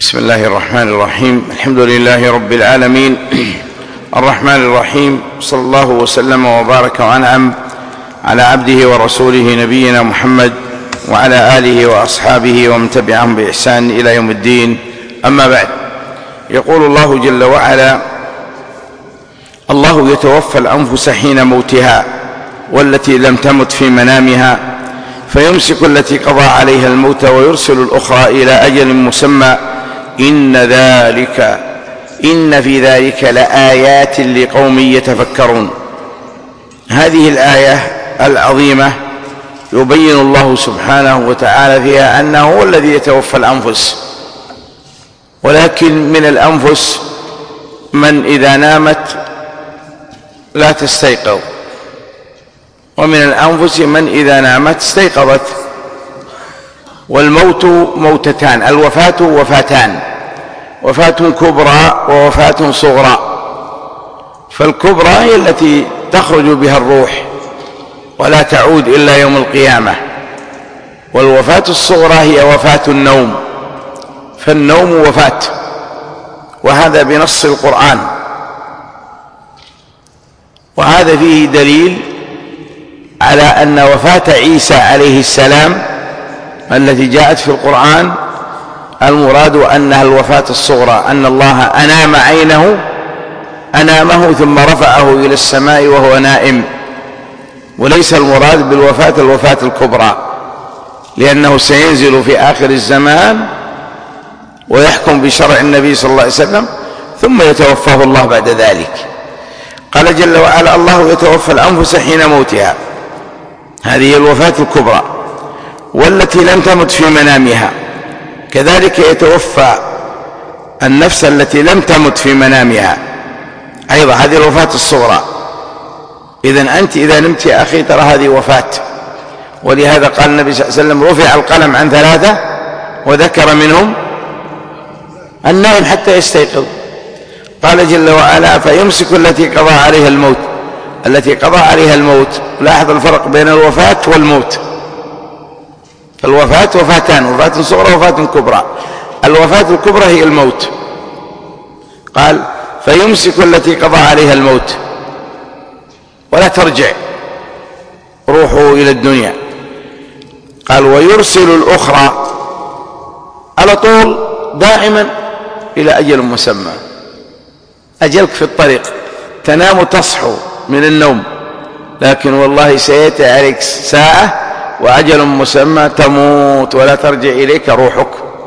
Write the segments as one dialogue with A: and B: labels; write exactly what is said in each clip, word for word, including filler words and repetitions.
A: بسم الله الرحمن الرحيم. الحمد لله رب العالمين الرحمن الرحيم، صلى الله وسلم وبارك وأنعم على عبده ورسوله نبينا محمد وعلى آله وأصحابه ومن تبعهم بإحسان إلى يوم الدين. أما بعد، يقول الله جل وعلا: الله يتوفى الأنفس حين موتها والتي لم تمت في منامها فيمسك التي قضى عليها الموت ويرسل الأخرى إلى أجل مسمى إن ذلك إن في ذلك لآيات لقوم يتفكرون. هذه الآية العظيمة يبين الله سبحانه وتعالى فيها أنه هو الذي يتوفى الأنفس، ولكن من الأنفس من إذا نامت لا تستيقظ، ومن الأنفس من إذا نامت استيقظت. والموت موتتان، الوفاة وفاتان، وفاة كبرى ووفاة صغرى. فالكبرى هي التي تخرج بها الروح ولا تعود إلا يوم القيامة، والوفاة الصغرى هي وفاة النوم، فالنوم وفاة، وهذا بنص القرآن. وهذا فيه دليل على أن وفاة عيسى عليه السلام التي جاءت في القرآن المراد أنها الوفاة الصغرى، أن الله أنام عينه أنامه ثم رفعه إلى السماء وهو نائم، وليس المراد بالوفاة الوفاة الكبرى، لأنه سينزل في آخر الزمان ويحكم بشرع النبي صلى الله عليه وسلم ثم يتوفاه الله بعد ذلك. قال جل وعلا: الله يتوفى الأنفس حين موتها، هذه الوفاة الكبرى، والتي لم تمت في منامها. كذلك يتوفى النفس التي لم تمت في منامها أيضا، هذه الوفاة الصغرى. إذن أنت إذا نمت يا أخي ترى هذه وفاة، ولهذا قال النبي صلى الله عليه وسلم: رفع القلم عن ثلاثة وذكر منهم النائم حتى يستيقظ. قال جل وعلا: فيمسك التي قضى عليها الموت، التي قضى عليها الموت. لاحظ الفرق بين الوفاة والموت. فالوفاة وفاتان، وفاة صغرى وفاة كبرى. الوفاة الكبرى هي الموت. قال: فيمسك التي قضى عليها الموت ولا ترجع روحه إلى الدنيا. قال: ويرسل الأخرى، على طول دائما إلى أجل مسمى. أجلك في الطريق، تنام تصحو من النوم، لكن والله سيأتي عليك ساعة وأجل مسمى تموت ولا ترجع إليك روحك.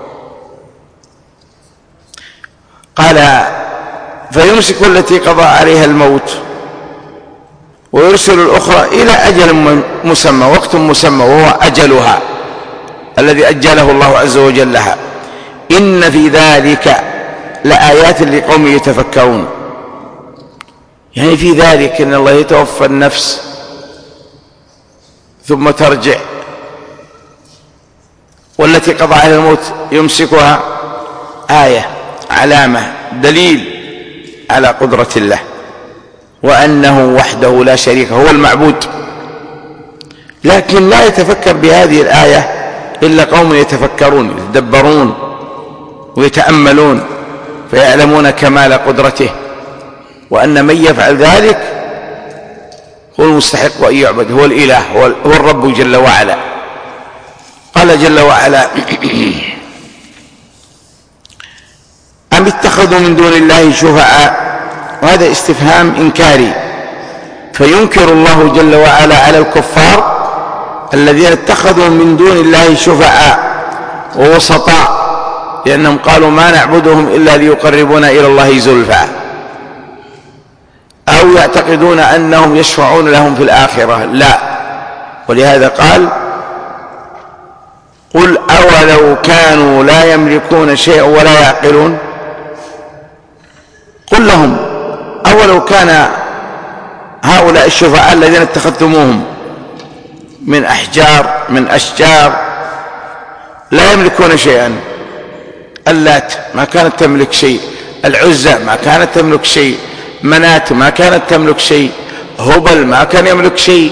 A: قال: فيمسك التي قضى عليها الموت ويرسل الأخرى إلى أجل مسمى، وقت مسمى، وهو أجلها الذي أجله الله عز وجل لها. إن في ذلك لآيات لقوم يتفكرون. يعني في ذلك أن الله يتوفى النفس ثم ترجع، والتي قضى على الموت يمسكها، آية، علامة، دليل على قدرة الله وأنه وحده لا شريك هو المعبود. لكن لا يتفكر بهذه الآية إلا قوم يتفكرون، يتدبرون ويتأملون، فيعلمون كمال قدرته، وأن من يفعل ذلك هو المستحق أن يعبد، هو الإله، هو الرب جل وعلا. قال جل وعلا: أم اتخذوا من دون الله شفعاء. وهذا استفهام إنكاري، فينكر الله جل وعلا على الكفار الذين اتخذوا من دون الله شفعاء ووسطاء، لأنهم قالوا: ما نعبدهم إلا ليقربونا إلى الله زلفى، أو يعتقدون أنهم يشفعون لهم في الآخرة. لا. ولهذا قال: قل أولو كانوا لا يملكون شيئا ولا يعقلون. قل لهم: أولو كان هؤلاء الشفعاء الذين اتخذتموهم من أحجار من أشجار لا يملكون شيئا، اللات ما كانت تملك شيء، العزى ما كانت تملك شيء، منات ما كانت تملك شيء، هبل ما كان يملك شيء،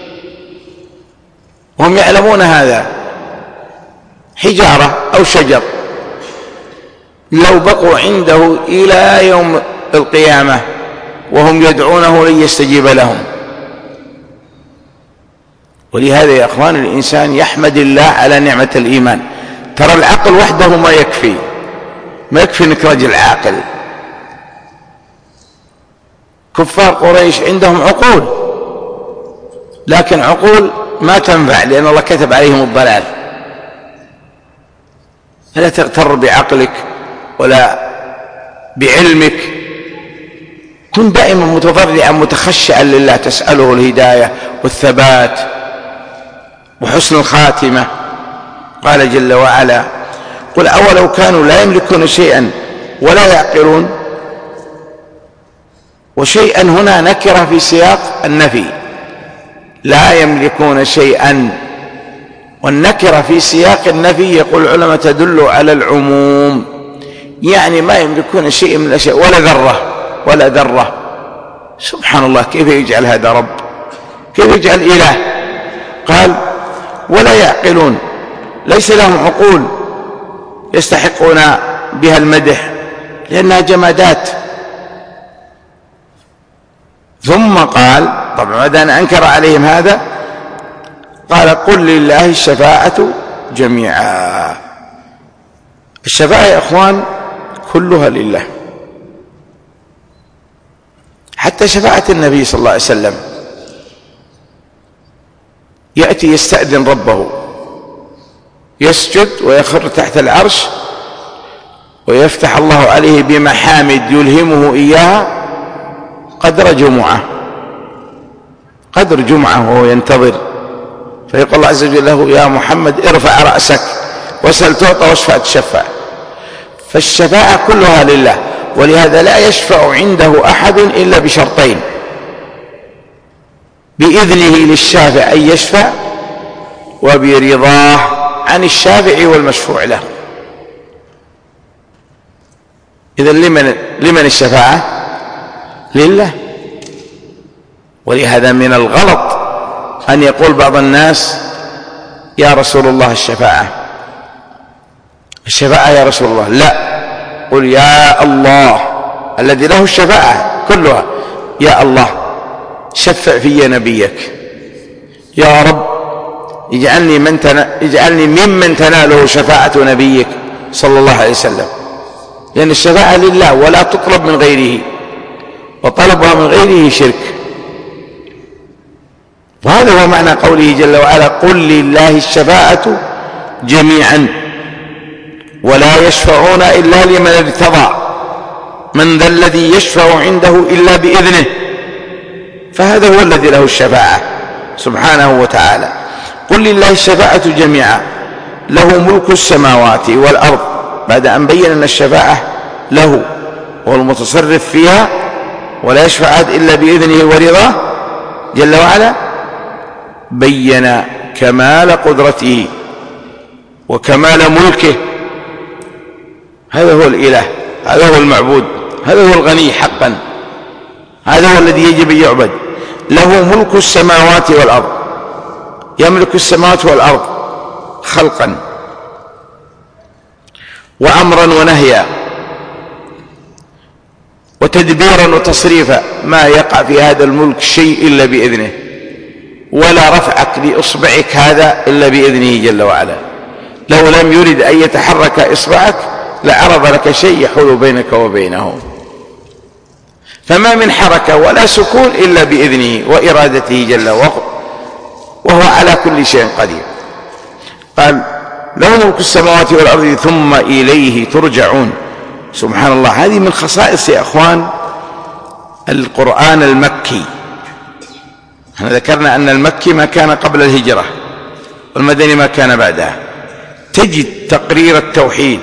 A: وهم يعلمون هذا. حجارة أو شجر لو بقوا عنده إلى يوم القيامة وهم يدعونه لن يستجيب لهم. ولهذا يا أخوان الإنسان يحمد الله على نعمة الإيمان. ترى العقل وحده ما يكفي، ما يكفي انك رجل عاقل. كفار قريش عندهم عقول، لكن عقول ما تنفع لأن الله كتب عليهم الضلال. فلا تغتر بعقلك ولا بعلمك، كن دائما متضرعا متخشعا لله، تسأله الهداية والثبات وحسن الخاتمة. قال جل وعلا: قل أولو كانوا لا يملكون شيئا ولا يعقلون. وشيئا هنا نكرة في سياق النفي، لا يملكون شيئا، والنكرة في سياق النفي يقول العلماء تدل على العموم، يعني ما يملكون شيء من الأشياء، ولا ذرة ولا ذرة. سبحان الله، كيف يجعل هذا رب؟ كيف يجعل إله؟ قال: ولا يعقلون، ليس لهم عقول يستحقون بها المدح لأنها جمادات. ثم قال، طبعا بعد أن أنكر عليهم هذا قال: قل لله الشفاعة جميعا. الشفاعة يا أخوان كلها لله، حتى شفاعة النبي صلى الله عليه وسلم يأتي يستأذن ربه، يسجد ويخر تحت العرش ويفتح الله عليه بمحامد يلهمه إياها قدر جمعة، قدر جمعة وهو ينتظر، فيقول الله عز وجل له: يا محمد ارفع رأسك واسأل تعطى واشفع تشفع. فالشفاعة كلها لله، ولهذا لا يشفع عنده أحد إلا بشرطين: بإذنه للشافع أن يشفع، وبرضاه عن الشافع والمشفوع له. إذن لمن, لمن الشفاعة؟ لله. ولهذا من الغلط أن يقول بعض الناس: يا رسول الله الشفاعة، الشفاعة يا رسول الله. لا، قل يا الله الذي له الشفاعة كلها: يا الله شفع في نبيك، يا رب اجعلني, من تنا... اجعلني ممن تناله شفاعة نبيك صلى الله عليه وسلم. لأن الشفاعة لله ولا تطلب من غيره، وطلبها من غيره شرك. وهذا هو معنى قوله جل وعلا: قل لله الشفاعة جميعا ولا يشفعون إلا لمن ارتضى، من ذا الذي يشفع عنده إلا بإذنه. فهذا هو الذي له الشفاعة سبحانه وتعالى. قل لله الشفاعة جميعا له ملك السماوات والأرض، بعد أن بين أن الشفاعة له وهو المتصرف فيها، ولا يشفع أحد إلا بإذنه ورضاه جل وعلا، بين كمال قدرته وكمال ملكه. هذا هو الإله، هذا هو المعبود، هذا هو الغني حقا، هذا هو الذي يجب أن يعبد. له ملك السماوات والأرض، يملك السماوات والأرض خلقا وأمرا ونهيا وتدبيرا وتصريفا، ما يقع في هذا الملك شيء إلا بإذنه، ولا رفعك لإصبعك هذا إلا بإذنه جل وعلا. لو لم يرد أن يتحرك إصبعك لعرض لك شيء يحول بينك وبينه. فما من حركة ولا سكون إلا بإذنه وإرادته جل وعلا، وهو على كل شيء قدير. قال: له ملك السماوات والأرض ثم إليه ترجعون. سبحان الله، هذه من خصائص يا أخوان القرآن المكي. احنا ذكرنا أن المكي ما كان قبل الهجرة، والمدني ما كان بعدها. تجد تقرير التوحيد،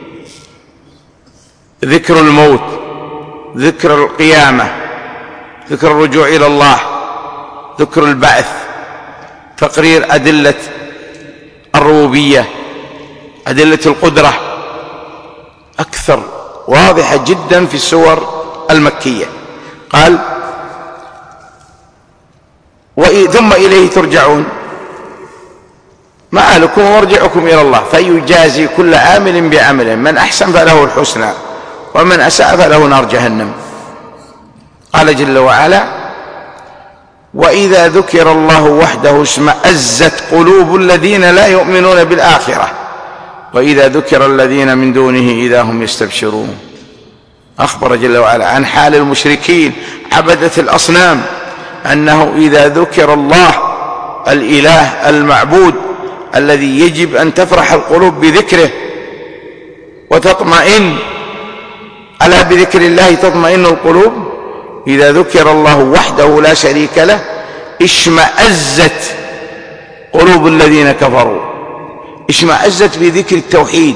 A: ذكر الموت، ذكر القيامة، ذكر الرجوع إلى الله، ذكر البعث، تقرير أدلة الربوبية، أدلة القدرة، أكثر واضحة جدا في السور المكية. قال: ثم إليه ترجعون. مآلكم ومرجعكم إلى الله فيجازي كل عامل بعمله، من أحسن فله الحسنى ومن أساء فله نار جهنم. قال جل وعلا: وإذا ذكر الله وحده اشمأزت قلوب الذين لا يؤمنون بالآخرة وإذا ذكر الذين من دونه إذا هم يستبشرون. أخبر جل وعلا عن حال المشركين عبدة الأصنام أنه إذا ذكر الله الإله المعبود الذي يجب أن تفرح القلوب بذكره وتطمئن، ألا بذكر الله تطمئن القلوب، إذا ذكر الله وحده لا شريك له اشمأزت قلوب الذين كفروا. اشمأزت بذكر التوحيد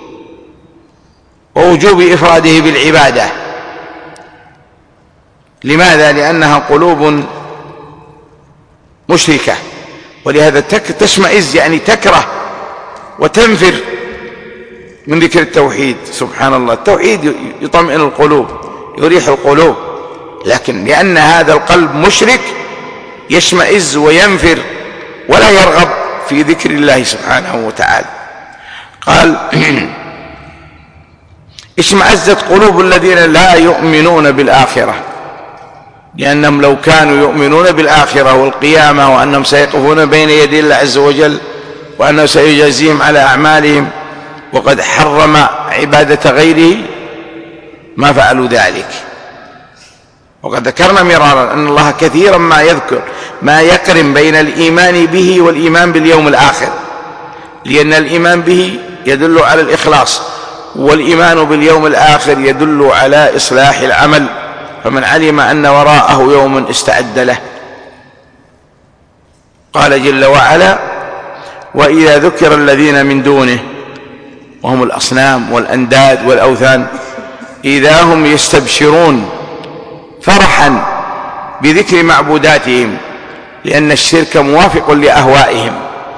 A: ووجوب إفراده بالعبادة. لماذا؟ لأنها قلوب مشركة، ولهذا تشمئز يعني تكره وتنفر من ذكر التوحيد. سبحان الله، التوحيد يطمئن القلوب يريح القلوب، لكن لأن هذا القلب مشرك يشمئز وينفر ولا يرغب في ذكر الله سبحانه وتعالى. قال: اشمأزت قلوب الذين لا يؤمنون بالآخرة، لأنهم لو كانوا يؤمنون بالآخرة والقيامة وأنهم سيقفون بين يدي الله عز وجل وأنه سيجازيهم على أعمالهم وقد حرم عبادة غيره ما فعلوا ذلك. وقد ذكرنا مرارا أن الله كثيرا ما يذكر ما يقرن بين الإيمان به والإيمان باليوم الآخر، لأن الإيمان به يدل على الإخلاص، والإيمان باليوم الآخر يدل على إصلاح العمل، فمن علم أن وراءه يوم استعد له. قال جل وعلا: وإذا ذكر الذين من دونه، وهم الأصنام والأنداد والأوثان، إذا هم يستبشرون فرحا بذكر معبوداتهم، لأن الشرك موافق لأهوائهم،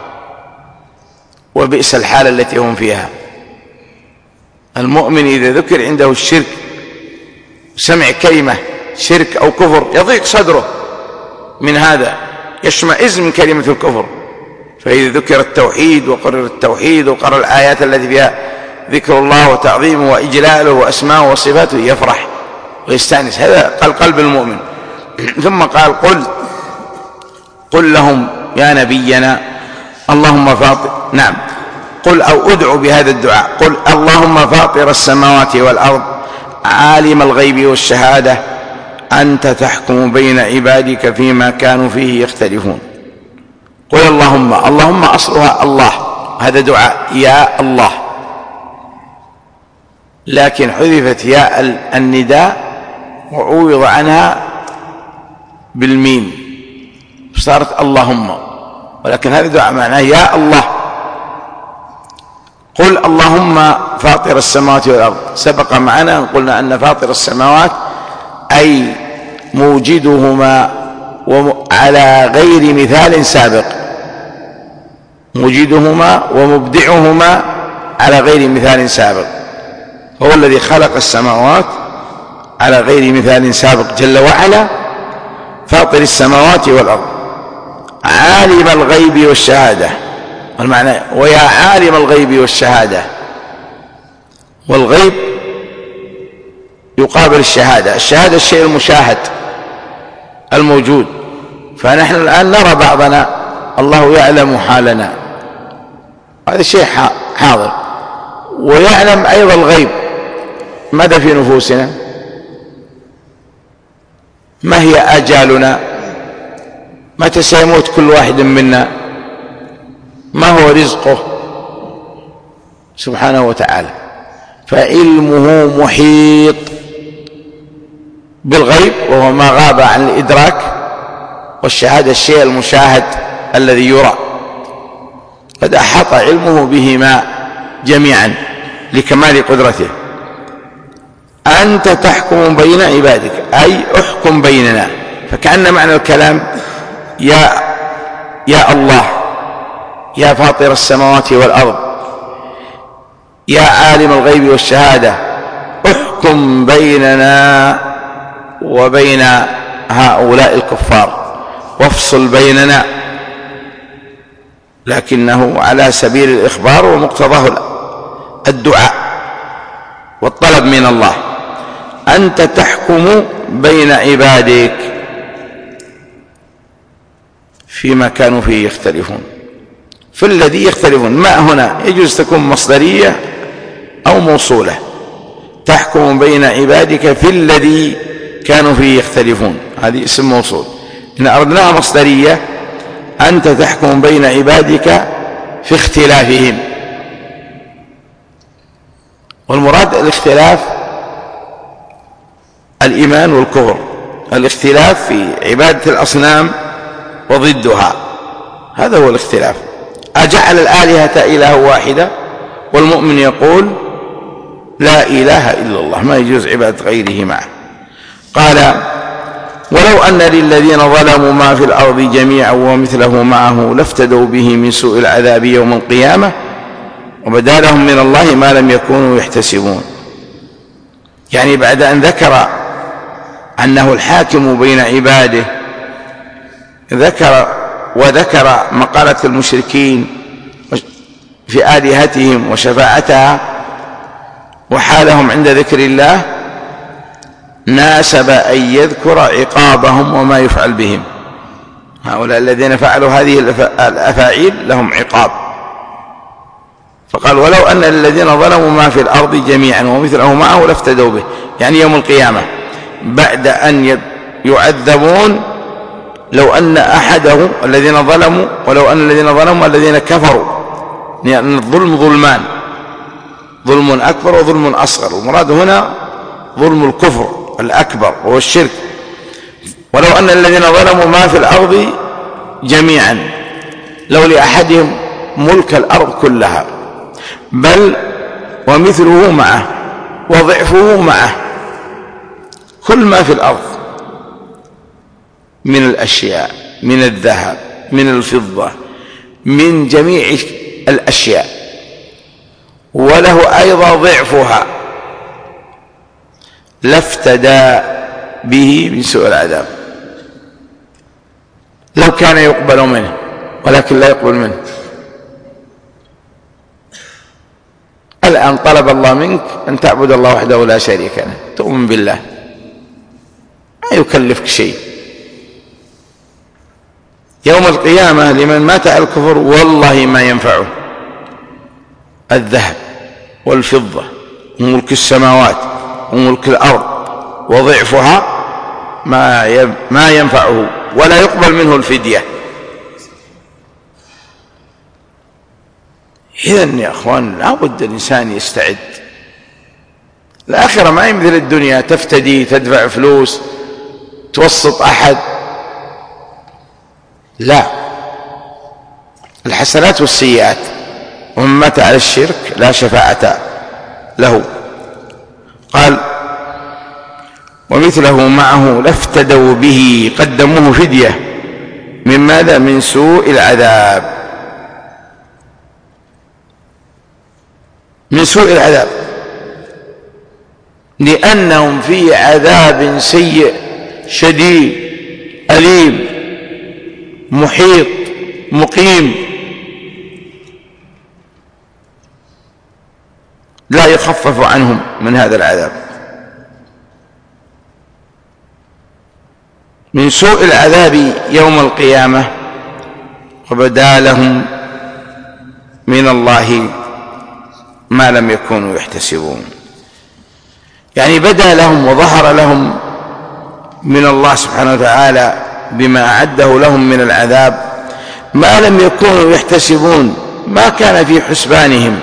A: وبئس الحال التي هم فيها. المؤمن إذا ذكر عنده الشرك، سمع كلمة شرك أو كفر، يضيق صدره من هذا، يشمئز من كلمة الكفر. فإذا ذكر التوحيد وقرر التوحيد وقرر الآيات التي فيها ذكر الله وتعظيمه وإجلاله وأسماءه وصفاته يفرح ويستأنس. هذا قال قلب المؤمن. ثم قال: قل قل لهم يا نبينا اللهم فاطر، نعم قل أو ادعو بهذا الدعاء: قل اللهم فاطر السماوات والأرض عالم الغيب والشهادة أنت تحكم بين عبادك فيما كانوا فيه يختلفون. قل اللهم، اللهم أصلها الله، هذا دعاء يا الله، لكن حذفت ياء النداء وعوض عنها بالميم صارت اللهم، ولكن هذا دعاء معناه يا الله. قل اللهم فاطر السماوات والأرض، سبق معنا أن قلنا أن فاطر السماوات أي موجدهما على غير مثال سابق، موجدهما ومبدعهما على غير مثال سابق، هو الذي خلق السماوات على غير مثال سابق جل وعلا، فاطر السماوات والأرض عالم الغيب والشهادة. والمعنى ويا عالم الغيب والشهادة، والغيب يقابل الشهادة، الشهادة الشيء المشاهد الموجود، فنحن الآن نرى بعضنا، الله يعلم حالنا، هذا شيء حاضر، ويعلم أيضا الغيب ماذا في نفوسنا، ما هي آجالنا، متى سيموت كل واحد منا، ما هو رزقه سبحانه وتعالى. فعلمه محيط بالغيب وهو ما غاب عن الإدراك، والشهادة الشيء المشاهد الذي يرى، قد أحاط علمه بهما جميعا لكمال قدرته. أنت تحكم بين عبادك أي احكم بيننا، فكأن معنى الكلام يا يا الله، يا فاطر السماوات والأرض، يا عالم الغيب والشهادة، احكم بيننا وبين هؤلاء الكفار، وافصل بيننا لكنه على سبيل الإخبار ومقتضاه الدعاء والطلب من الله. أنت تحكم بين عبادك فيما كانوا فيه يختلفون، في الذي يختلفون. ما هنا يجوز تكون مصدرية أو موصولة. تحكم بين عبادك في الذي كانوا فيه يختلفون، هذه اسم موصول. إن أردناها مصدرية أنت تحكم بين عبادك في اختلافهم. والمراد الاختلاف الإيمان والكفر، الاختلاف في عبادة الأصنام وضدها، هذا هو الاختلاف. أجعل الآلهة إله واحدة والمؤمن يقول لا إله إلا الله، ما يجوز عبادة غيره معه. قال ولو أن للذين ظلموا ما في الأرض جميعا ومثله معه لافتدوا به من سوء العذاب يوم القيامة وبدا لهم من الله ما لم يكونوا يحتسبون. يعني بعد أن ذكر أنه الحاكم بين عباده ذكر وذكر مقالة المشركين في آلهتهم وشفاعتها وحالهم عند ذكر الله، ناسب أن يذكر عقابهم وما يفعل بهم. هؤلاء الذين فعلوا هذه الأفاعيل لهم عقاب، فقال ولو أن الذين ظلموا ما في الأرض جميعا ومثله معه لافتدوا به، يعني يوم القيامة بعد أن يعذبون. لو أن أحده الذين ظلموا ولو أن الذين ظلموا الذين كفروا، لأن الظلم ظلمان، ظلم أكبر وظلم أصغر، والمراد هنا ظلم الكفر الأكبر وهو الشرك. ولو أن الذين ظلموا ما في الأرض جميعا، لو لأحدهم ملك الأرض كلها، بل ومثله معه وضعفه معه، كل ما في الأرض من الأشياء، من الذهب، من الفضة، من جميع الأشياء، وله أيضا ضعفها، لافتدى به من سوء العذاب لو كان يقبل منه، ولكن لا يقبل منه. الآن طلب الله منك أن تعبد الله وحده لا شريك له، تؤمن بالله، ما يكلفك شيء. يوم القيامة لمن مات على الكفر والله ما ينفعه الذهب والفضة وملك السماوات وملك الأرض وضعفها، ما ما ينفعه ولا يقبل منه الفدية. إذن يا أخوان لا بد الإنسان يستعد. الآخرة ما يمثل الدنيا، تفتدي، تدفع فلوس، توسط أحد، لا، الحسنات والسيئات. ومن مات على الشرك لا شفاعة له. قال ومثله معه لافتدوا به، قدموه فدية من ماذا؟ من سوء العذاب، من سوء العذاب، لأنهم في عذاب سيء شديد أليم محيط مقيم، لا يخفف عنهم من هذا العذاب. من سوء العذاب يوم القيامة وبدا لهم من الله ما لم يكونوا يحتسبون. يعني بدا لهم وظهر لهم من الله سبحانه وتعالى بما أعده لهم من العذاب ما لم يكونوا يحتسبون، ما كان في حسبانهم،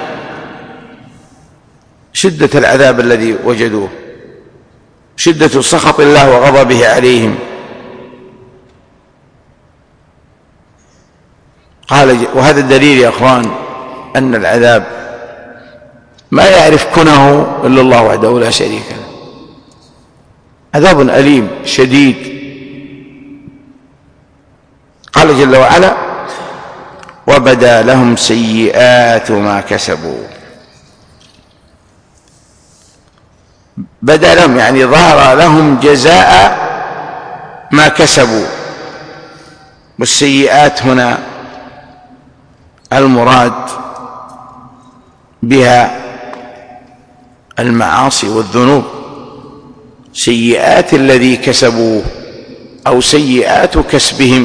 A: شدة العذاب الذي وجدوه، شدة سخط الله وغضبه عليهم. قال وهذا الدليل يا أخوان أن العذاب ما يعرف كنه إلا الله وحده لا شريك له، عذاب أليم شديد. قال جل وعلا وبدا لهم سيئات ما كسبوا. بدا لهم يعني ظهر لهم جزاء ما كسبوا. والسيئات هنا المراد بها المعاصي والذنوب، سيئات الذي كسبوه أو سيئات كسبهم،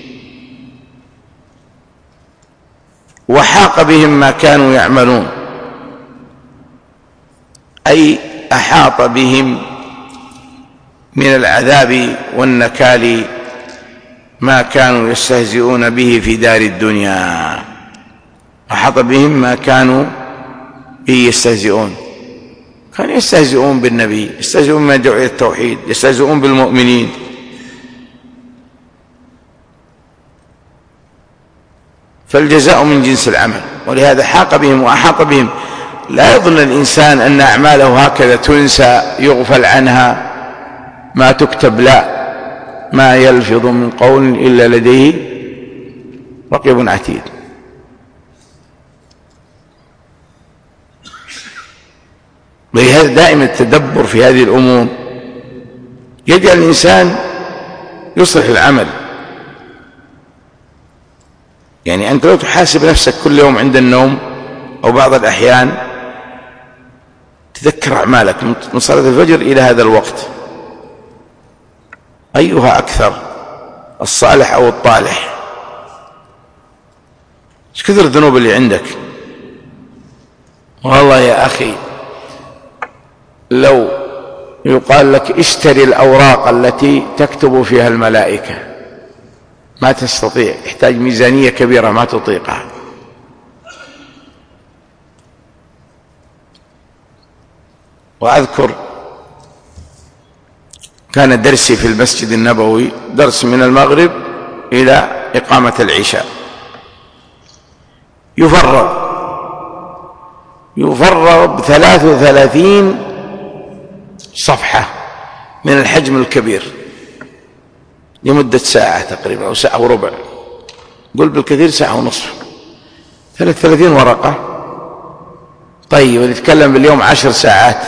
A: وحاق بهم ما كانوا يعملون، أي أحاط بهم من العذاب والنكال ما كانوا يستهزئون به في دار الدنيا، أحاط بهم ما كانوا به يستهزئون. كانوا يستهزئون بالنبي، يستهزئون من دعوة التوحيد، يستهزئون بالمؤمنين. فالجزاء من جنس العمل، ولهذا حاق بهم وأحاط بهم. لا يظن الإنسان أن أعماله هكذا تنسى يغفل عنها ما تكتب، لا، ما يلفظ من قول إلا لديه رقيب عتيد. ولهذا دائما التدبر في هذه الأمور يجعل الإنسان يصلح العمل. يعني أنت لو تحاسب نفسك كل يوم عند النوم أو بعض الأحيان تذكر أعمالك من صلاة الفجر إلى هذا الوقت، أيها أكثر، الصالح أو الطالح؟ ايش كثر الذنوب اللي عندك؟ والله يا أخي لو يقال لك اشتري الأوراق التي تكتب فيها الملائكة ما تستطيع، يحتاج ميزانية كبيرة ما تطيقها. وأذكر كان درسي في المسجد النبوي درس من المغرب إلى إقامة العشاء، يفرغ يفرغ بثلاث وثلاثين صفحة من الحجم الكبير لمدة ساعة تقريبا أو ساعة وربع، قل بالكثير ساعة ونصف، ثلاث ثلاثين ورقة. طيب ونتكلم باليوم عشر ساعات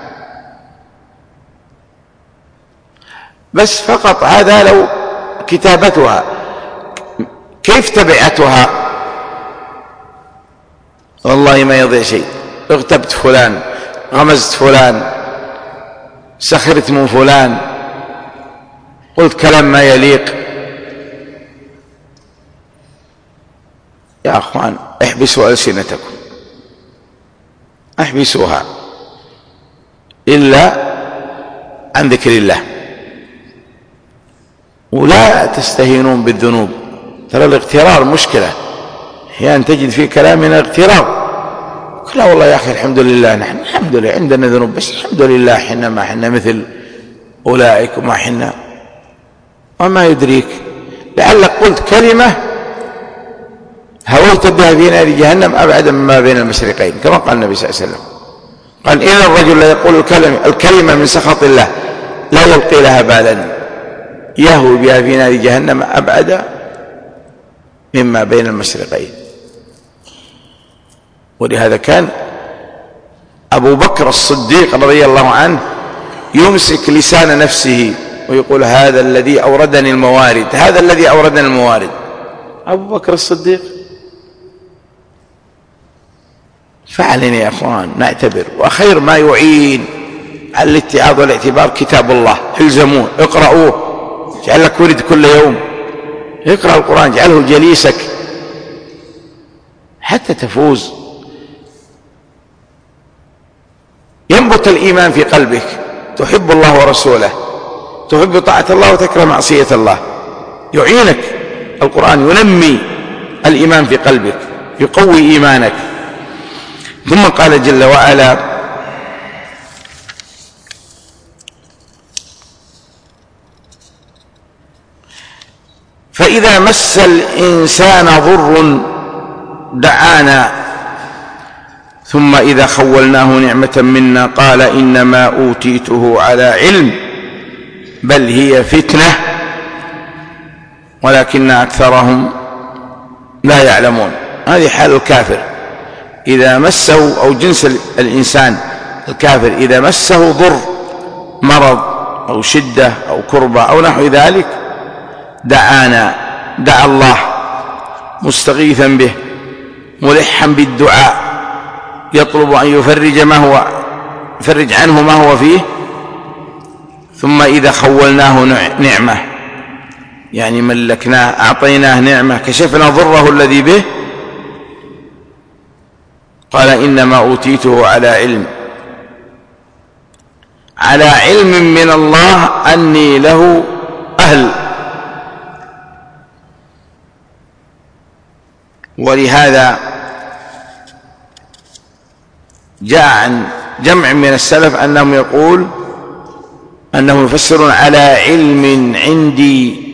A: بس فقط. هذا لو كتابتها، كيف تبعتها؟ والله ما يضيع شيء. اغتبت فلان، غمزت فلان، سخرت من فلان، قلت كلام ما يليق. يا أخوان احبسوا ألسنتكم، احبسوها إلا عن ذكر الله، ولا تستهينون بالذنوب. ترى الاغترار مشكلة، أحيانا تجد في كلامنا اغترار. لا والله يا أخي الحمد لله، نحن الحمد لله عندنا ذنوب بس الحمد لله حنا ما حنا مثل أولئك وما حنا. وما يدريك لعلك قلت كلمة هويت بها في نار جهنم أبعد مما بين المشرقين، كما قال النبي صلى الله عليه وسلم، قال إن الرجل لا يقول الكلمة, الكلمة من سخط الله لا يلقي لها بالا يهوي بها في نار جهنم أبعد مما بين المشرقين. ولهذا كان أبو بكر الصديق رضي الله عنه يمسك لسان نفسه ويقول هذا الذي أوردني الموارد، هذا الذي أوردني الموارد. أبو بكر الصديق. فعلنا يا أخوان نعتبر، وخير ما يعين على الاتعاظ والاعتبار كتاب الله، الزموه، اقرأوه، اجعل لك ورد كل يوم، اقرأ القرآن، اجعله جليسك حتى تفوز. ينبت الإيمان في قلبك، تحب الله ورسوله، تحب طاعة الله وتكره معصية الله. يعينك القرآن، ينمي الإيمان في قلبك، يقوي إيمانك. ثم قال جل وعلا فإذا مس الإنسان ضر دعانا ثم إذا خولناه نعمة منا قال إنما أوتيته على علم بل هي فتنة ولكن أكثرهم لا يعلمون. هذه حال الكافر إذا مسه، أو جنس الإنسان الكافر إذا مسه ضر، مرض أو شدة أو كربة أو نحو ذلك، دعانا، دعا الله مستغيثا به ملحا بالدعاء يطلب أن يفرج ما هو يفرج عنه ما هو فيه، ثم إذا خولناه نعمة يعني ملكناه أعطيناه نعمة كشفنا ضره الذي به، قال إنما أوتيته على علم، على علم من الله أني له أهل. ولهذا جاء عن جمع من السلف أنهم يقول أنهم يفسرون على علم عندي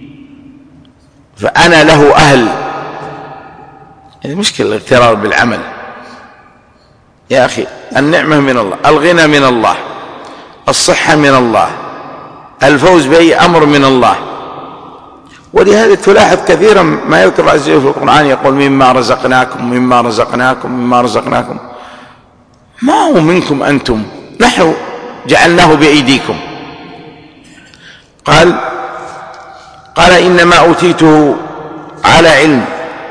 A: فأنا له أهل. هذه مشكلة الاغترار بالعمل يا أخي. النعمة من الله، الغنى من الله، الصحة من الله، الفوز بأي أمر من الله. ولهذا تلاحظ كثيرا ما يذكر الله عز وجل في القرآن يقول مما رزقناكم مما رزقناكم مما رزقناكم، ما هو منكم أنتم، نحن جعلناه بأيديكم. قال قال إنما أوتيته على علم،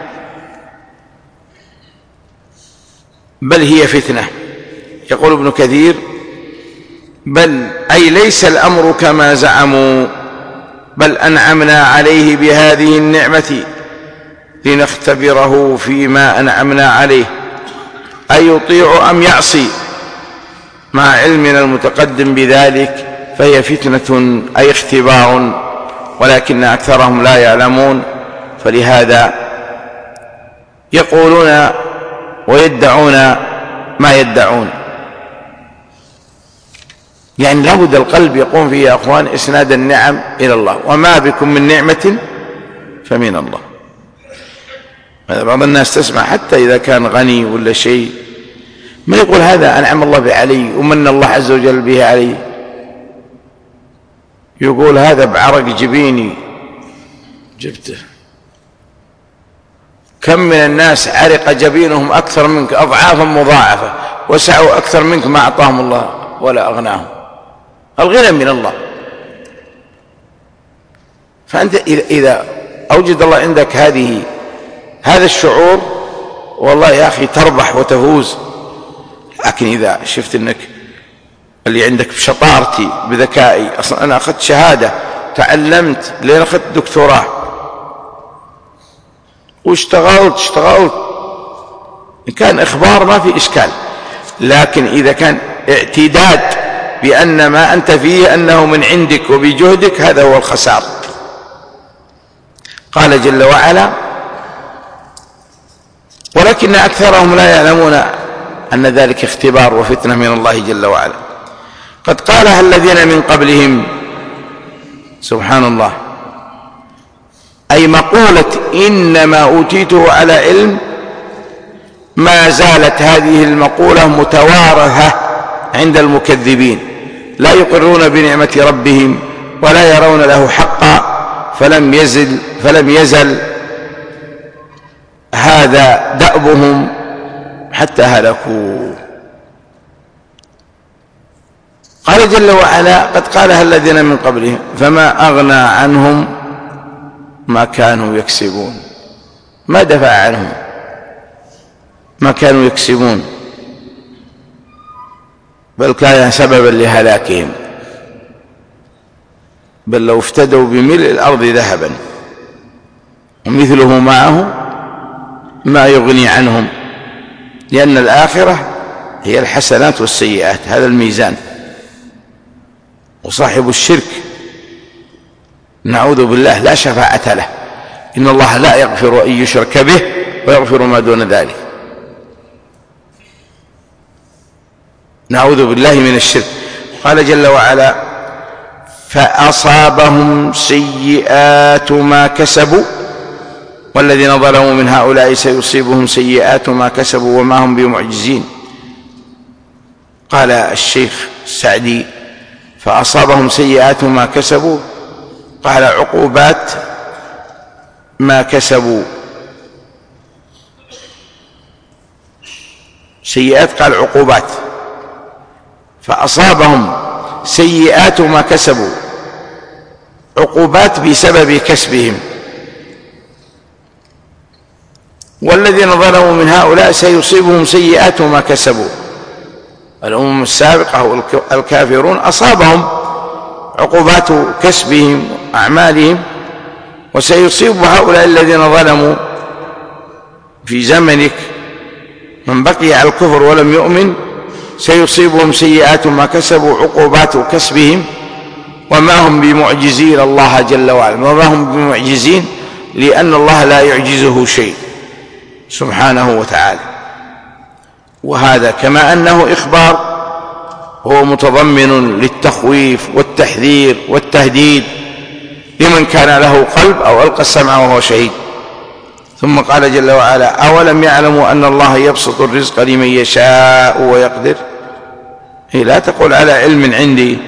A: بل هي فتنة. يقول ابن كثير بل أي ليس الأمر كما زعموا، بل أنعمنا عليه بهذه النعمة لنختبره فيما أنعمنا عليه، أي يطيع أم يعصي، مع علمنا المتقدم بذلك، فهي فتنة أي اختبار، ولكن أكثرهم لا يعلمون. فلهذا يقولون ويدعون ما يدعون. يعني لابد القلب يقوم فيه يا أخوان إسناد النعم إلى الله، وما بكم من نعمة فمن الله. بعض الناس تسمع حتى إذا كان غني ولا شيء ما يقول هذا أنعم الله به علي ومن الله عز وجل به علي، يقول هذا بعرق جبيني جبته. كم من الناس عرق جبينهم أكثر منك أضعافا مضاعفة وسعوا أكثر منك ما أعطاهم الله ولا أغناهم. الغنى من الله. فأنت إذا أوجد الله عندك هذه هذا الشعور والله يا أخي تربح وتفوز. لكن إذا شفت أنك اللي عندك بشطارتي بذكائي، أصلا أنا أخذت شهادة تعلمت لين أخذت دكتوراه واشتغلت اشتغلت إن كان إخبار ما في إشكال، لكن إذا كان اعتداد بأن ما أنت فيه أنه من عندك وبجهدك، هذا هو الخسار. قال جل وعلا ولكن أكثرهم لا يعلمون أن ذلك اختبار وفتنة من الله جل وعلا. قد قالها الذين من قبلهم، سبحان الله، أي مقولة إنما أوتيته على علم ما زالت هذه المقولة متوارثة عند المكذبين، لا يقرون بنعمة ربهم ولا يرون له حقا، فلم يزل فلم يزل هذا دأبهم حتى هلكوا. قال جل وعلا قد قالها الذين من قبلهم فما أغنى عنهم ما كانوا يكسبون، ما دفع عنهم ما كانوا يكسبون، بل كان سببا لهلاكهم. بل لو افتدوا بملء الأرض ذهبا ومثله معه ما يغني عنهم، لأن الآخرة هي الحسنات والسيئات، هذا الميزان. وصاحب الشرك نعوذ بالله لا شفاعة له، إن الله لا يغفر أن يشرك به ويغفر ما دون ذلك. نعوذ بالله من الشرك. قال جل وعلا فأصابهم سيئات ما كسبوا والذين ظلموا من هؤلاء سيصيبهم سيئات ما كسبوا وما هم بمعجزين. قال الشيخ السعدي فأصابهم سيئات ما كسبوا، قال عقوبات ما كسبوا. سيئات قال عقوبات، فأصابهم سيئات ما كسبوا، عقوبات بسبب كسبهم. والذين ظلموا من هؤلاء سيصيبهم سيئات ما كسبوا. الأمم السابقة الكافرون أصابهم عقوبات كسبهم أعمالهم، وسيصيب هؤلاء الذين ظلموا في زمنك من بقي على الكفر ولم يؤمن سيصيبهم سيئات ما كسبوا عقوبات كسبهم، وما هم بمعجزين الله جل وعلا، وما هم بمعجزين لأن الله لا يعجزه شيء سبحانه وتعالى. وهذا كما أنه إخبار هو متضمن للتخويف والتحذير والتهديد لمن كان له قلب أو ألقى السمع وهو شهيد. ثم قال جل وعلا: أولم يعلموا أن الله يبسط الرزق لمن يشاء ويقدر. هي لا تقول على علم عندي.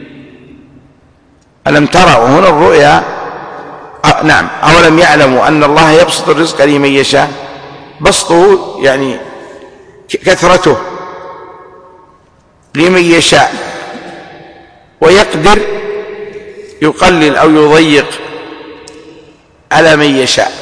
A: ألم تروا هنا الرؤيا؟ أه نعم. أولم يعلموا أن الله يبسط الرزق لمن يشاء، بسطه يعني كثرته لمن يشاء، ويقدر يقلل أو يضيق على من يشاء.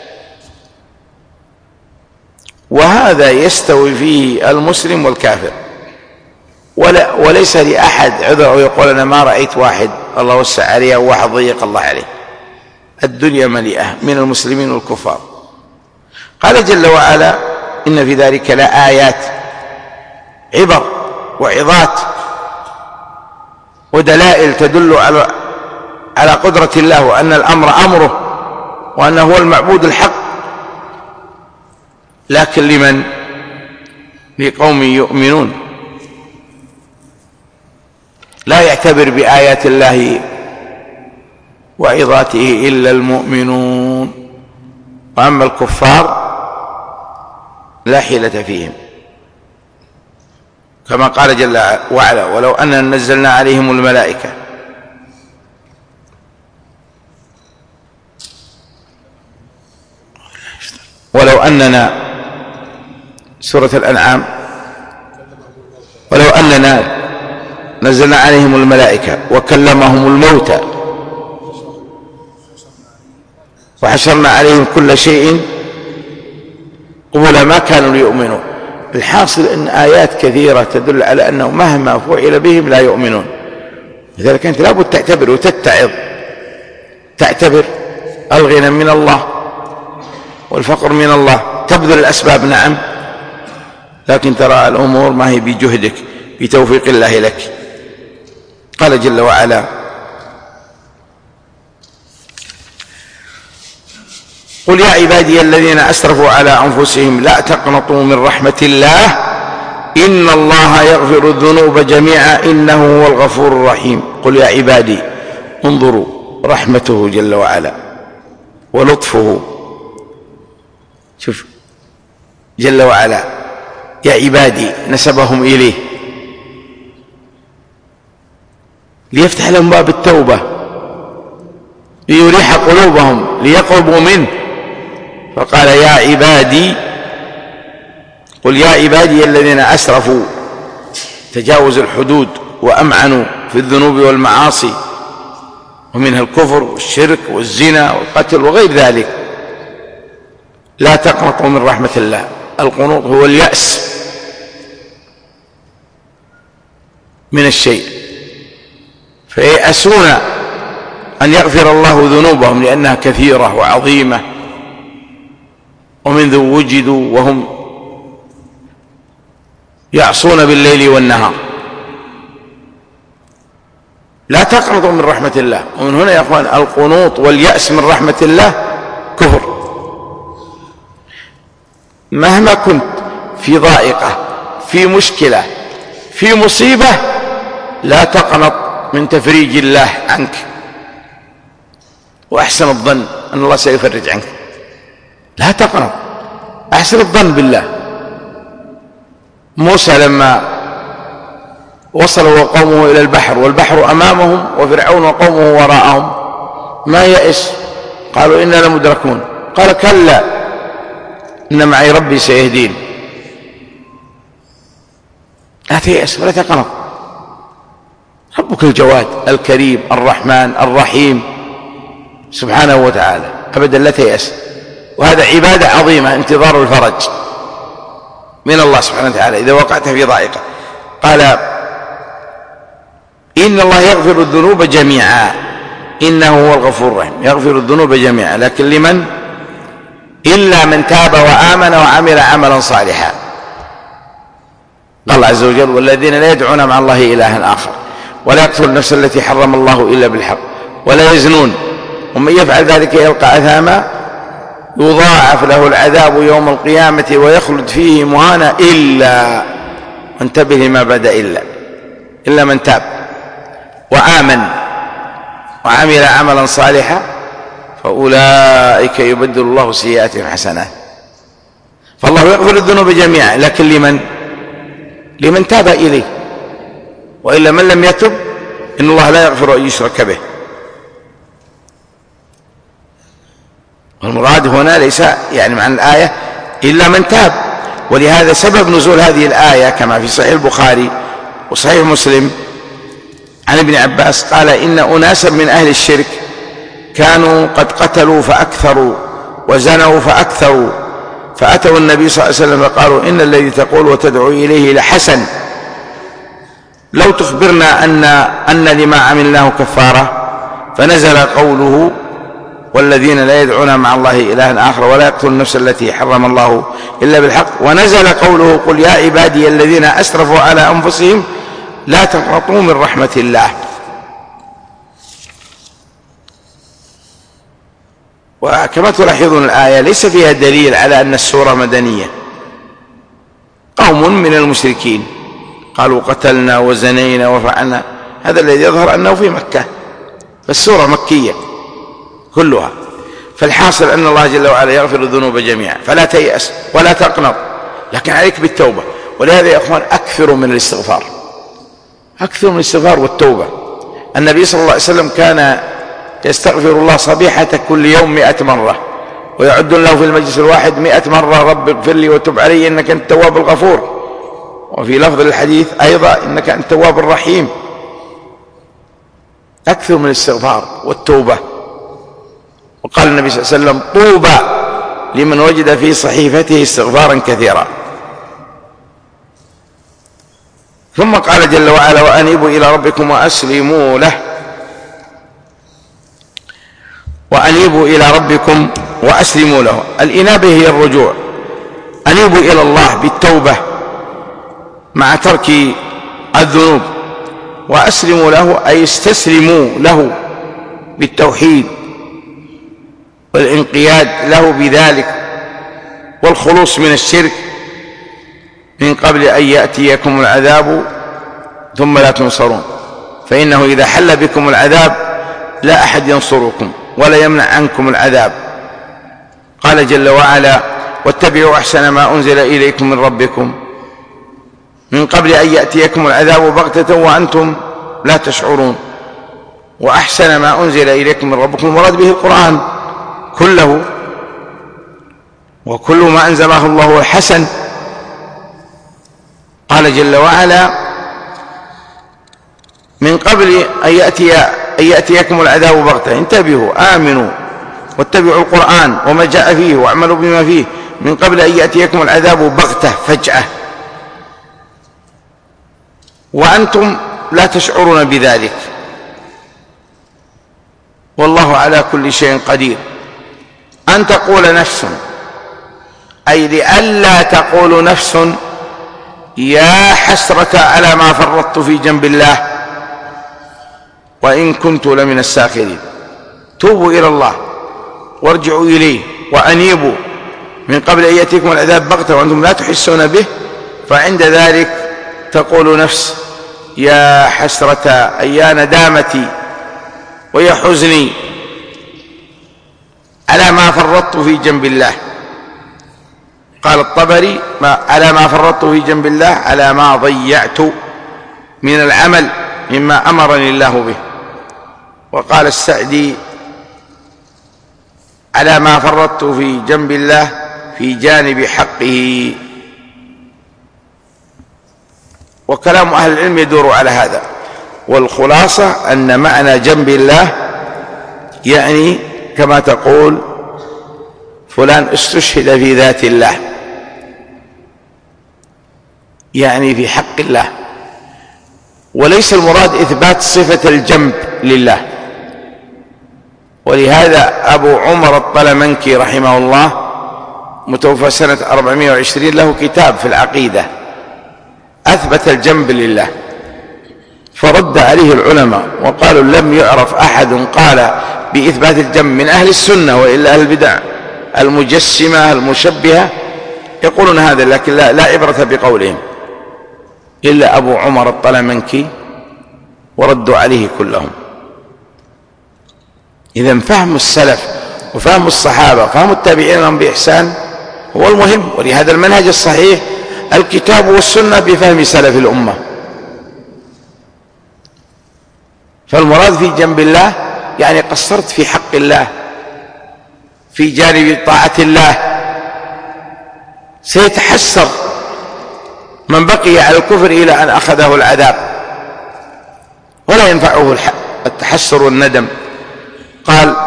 A: وهذا يستوي فيه المسلم والكافر، ولا وليس لأحد عذر أو يقول أنا ما رأيت واحد الله وسع عليه أو واحد ضيق الله عليه. الدنيا مليئة من المسلمين والكفار. قال جل وعلا: إن في ذلك لآيات، عبر وعظات ودلائل تدل على على قدرة الله، وأن الأمر أمره، وأنه هو المعبود الحق. لكن لمن؟ لقوم يؤمنون. لا يعتبر بآيات الله وعظاته إلا المؤمنون، وأما الكفار لا حيلة فيهم. كما قال جل وعلا: ولو أننا نزلنا عليهم الملائكة ولو أننا سورة الأنعام ولو أننا نزلنا عليهم الملائكة وكلمهم الموتى وحشرنا عليهم كل شيء قبلا ما كانوا ليؤمنوا. الحاصل أن آيات كثيرة تدل على أنه مهما فعل بهم لا يؤمنون. لذلك أنت لابد تعتبر وتتعظ، تعتبر الغنى من الله والفقر من الله، تبذل الأسباب نعم، لكن ترى الأمور ما هي بجهدك، بتوفيق الله لك. قال جل وعلا: قل يا عبادي الذين أسرفوا على أنفسهم لا تقنطوا من رحمة الله إن الله يغفر الذنوب جميعا إنه هو الغفور الرحيم. قل يا عبادي، انظروا رحمته جل وعلا ولطفه. شوف جل وعلا يا عبادي نسبهم إليه ليفتح لهم باب التوبة، ليريح قلوبهم، ليقربوا منه. فقال يا عبادي، قل يا عبادي الذين أسرفوا، تجاوزوا الحدود وأمعنوا في الذنوب والمعاصي، ومنها الكفر والشرك والزنا والقتل وغير ذلك، لا تقنطوا من رحمة الله. القنوط هو اليأس من الشيء، فيأسون أن يغفر الله ذنوبهم لأنها كثيرة وعظيمة، ومن ذو وجدوا وهم يعصون بالليل والنهار. لا تقنطوا من رحمة الله. ومن هنا يا أخوان القنوط واليأس من رحمة الله كفر. مهما كنت في ضائقة، في مشكلة، في مصيبة، لا تقنط من تفريج الله عنك، وأحسن الظن أن الله سيفرج عنك. لا تقنط، أحسن الظن بالله. موسى لما وصل وقومه إلى البحر والبحر أمامهم وفرعون وقومه وراءهم ما يئس، قالوا إنا لمدركون. قال كلا إن معي ربي سيهدين. لا تيأس ولا تقنط، ربك الجواد الكريم الرحمن الرحيم سبحانه وتعالى، أبدا لا تيأس. وهذا عبادة عظيمة، انتظار الفرج من الله سبحانه وتعالى إذا وقعت في ضائقة. قال إن الله يغفر الذنوب جميعا إنه هو الغفور الرحيم، يغفر الذنوب جميعا، لكن لمن؟ إلا من تاب وآمن وعمل عملا صالحا. قال عز وجل والذين لا يدعون مع الله إلها آخر ولا يقتلون النفس التي حرم الله إلا بالحق ولا يزنون ومن يفعل ذلك يلقى أثاما يضاعف له العذاب يوم القيامة ويخلد فيه مهانا إلا، وانتبه لما بدأ إلا، إلا من تاب وآمن وعمل عملا صالحا فأولئك يبدل الله سيئاتهم حسنات. فالله يغفر الذنوب جميعا، لكن لمن؟ لمن تاب إليه، وإلا من لم يتب إن الله لا يغفر أن يشرك به. والمراد هنا ليس يعني معنى الآية إلا من تاب، ولهذا سبب نزول هذه الآية كما في صحيح البخاري وصحيح مسلم عن ابن عباس قال إن أناسا من أهل الشرك كانوا قد قتلوا فأكثروا وزنوا فأكثروا، فأتوا النبي صلى الله عليه وسلم فقالوا إن الذي تقول وتدعو إليه لحسن، لو تخبرنا أن, أن لما عملناه كفارة. فنزل قوله والذين لا يدعون مع الله إلها آخر ولا يقتلون النفس التي حرم الله إلا بالحق، ونزل قوله قل يا عبادي الذين أسرفوا على أنفسهم لا تقنطوا من رحمة الله. وكما تلاحظون الآية ليس فيها دليل على أن السورة مدنية. قوم من المشركين قالوا قتلنا وزنينا وفعلنا، هذا الذي يظهر أنه في مكة، فالسورة مكية كلها. فالحاصل أن الله جل وعلا يغفر الذنوب جميعا، فلا تيأس ولا تقنط، لكن عليك بالتوبة. ولهذا يا أخوان أكثروا من الاستغفار، أكثر من الاستغفار والتوبة. النبي صلى الله عليه وسلم كان يستغفر الله صبيحة كل يوم مئة مرة، ويعد له في المجلس الواحد مئة مرة رب اغفر لي وتب علي إنك أنت التواب الغفور. وفي لفظ الحديث أيضا إنك أنت التواب الرحيم. أكثر من الاستغفار والتوبة. وقال النبي صلى الله عليه وسلم طوبى لمن وجد في صحيفته استغفارا كثيرا. ثم قال جل وعلا وأنيبوا إلى ربكم وأسلموا له، وأنيبوا إلى ربكم وأسلموا له. الإنابة هي الرجوع. أنيبوا إلى الله بالتوبة مع ترك الذنوب، وأسلموا له أي استسلموا له بالتوحيد والانقياد له بذلك والخلوص من الشرك من قبل أن يأتيكم العذاب ثم لا تنصرون. فإنه إذا حل بكم العذاب لا أحد ينصركم ولا يمنع عنكم العذاب. قال جل وعلا واتبعوا أحسن ما أنزل إليكم من ربكم من قبل أن يأتيكم العذاب بغتة وأنتم لا تشعرون. وأحسن ما أنزل إليكم من ربكم المراد به القرآن كله، وكل ما أنزله الله هو الحسن. قال جل وعلا من قبل أن يأتي أن يأتيكم العذاب بغتة، انتبهوا آمنوا واتبعوا القرآن وما جاء فيه واعملوا بما فيه من قبل أن يأتيكم العذاب بغتة فجأة وأنتم لا تشعرون بذلك، والله على كل شيء قدير. أن تقول نفس أي لئلا تقول نفس يا حسرة على ما فرطت في جنب الله وإن كنت لمن الساخرين. توبوا إلى الله وارجعوا إليه وأنيبوا من قبل أن يأتيكم العذاب بغتة وأنتم لا تحسون به، فعند ذلك تقول نفس يا حسرة أي يا ندامتي ويا حزني على ما فرطت في جنب الله. قال الطبري ما على ما فرطت في جنب الله على ما ضيعت من العمل مما أمرني الله به. وقال السعدي على ما فرطت في جنب الله في جانب حقه. وكلام أهل العلم يدور على هذا، والخلاصة أن معنى جنب الله يعني كما تقول فلان استشهد في ذات الله، يعني في حق الله، وليس المراد إثبات صفة الجنب لله. ولهذا أبو عمر الطلمنكي رحمه الله متوفى سنة أربعمائة وعشرين له كتاب في العقيدة أثبت الجنب لله، فرد عليه العلماء وقالوا لم يعرف أحد قال بإثبات الجنب من أهل السنة، وإلا أهل البدع المجسمة المشبهة يقولون هذا، لكن لا, لا عبرة بقولهم إلا أبو عمر الطلمنكي، وردوا عليه كلهم. إذن فهم السلف وفهم الصحابة وفهم التابعين لهم بإحسان هو المهم، ولهذا المنهج الصحيح الكتاب والسنة بفهم سلف الأمة. فالمراد في جنب الله يعني قصرت في حق الله، في جانب طاعة الله. سيتحسر من بقي على الكفر إلى أن أخذه العذاب، ولا ينفعه التحسر والندم. قال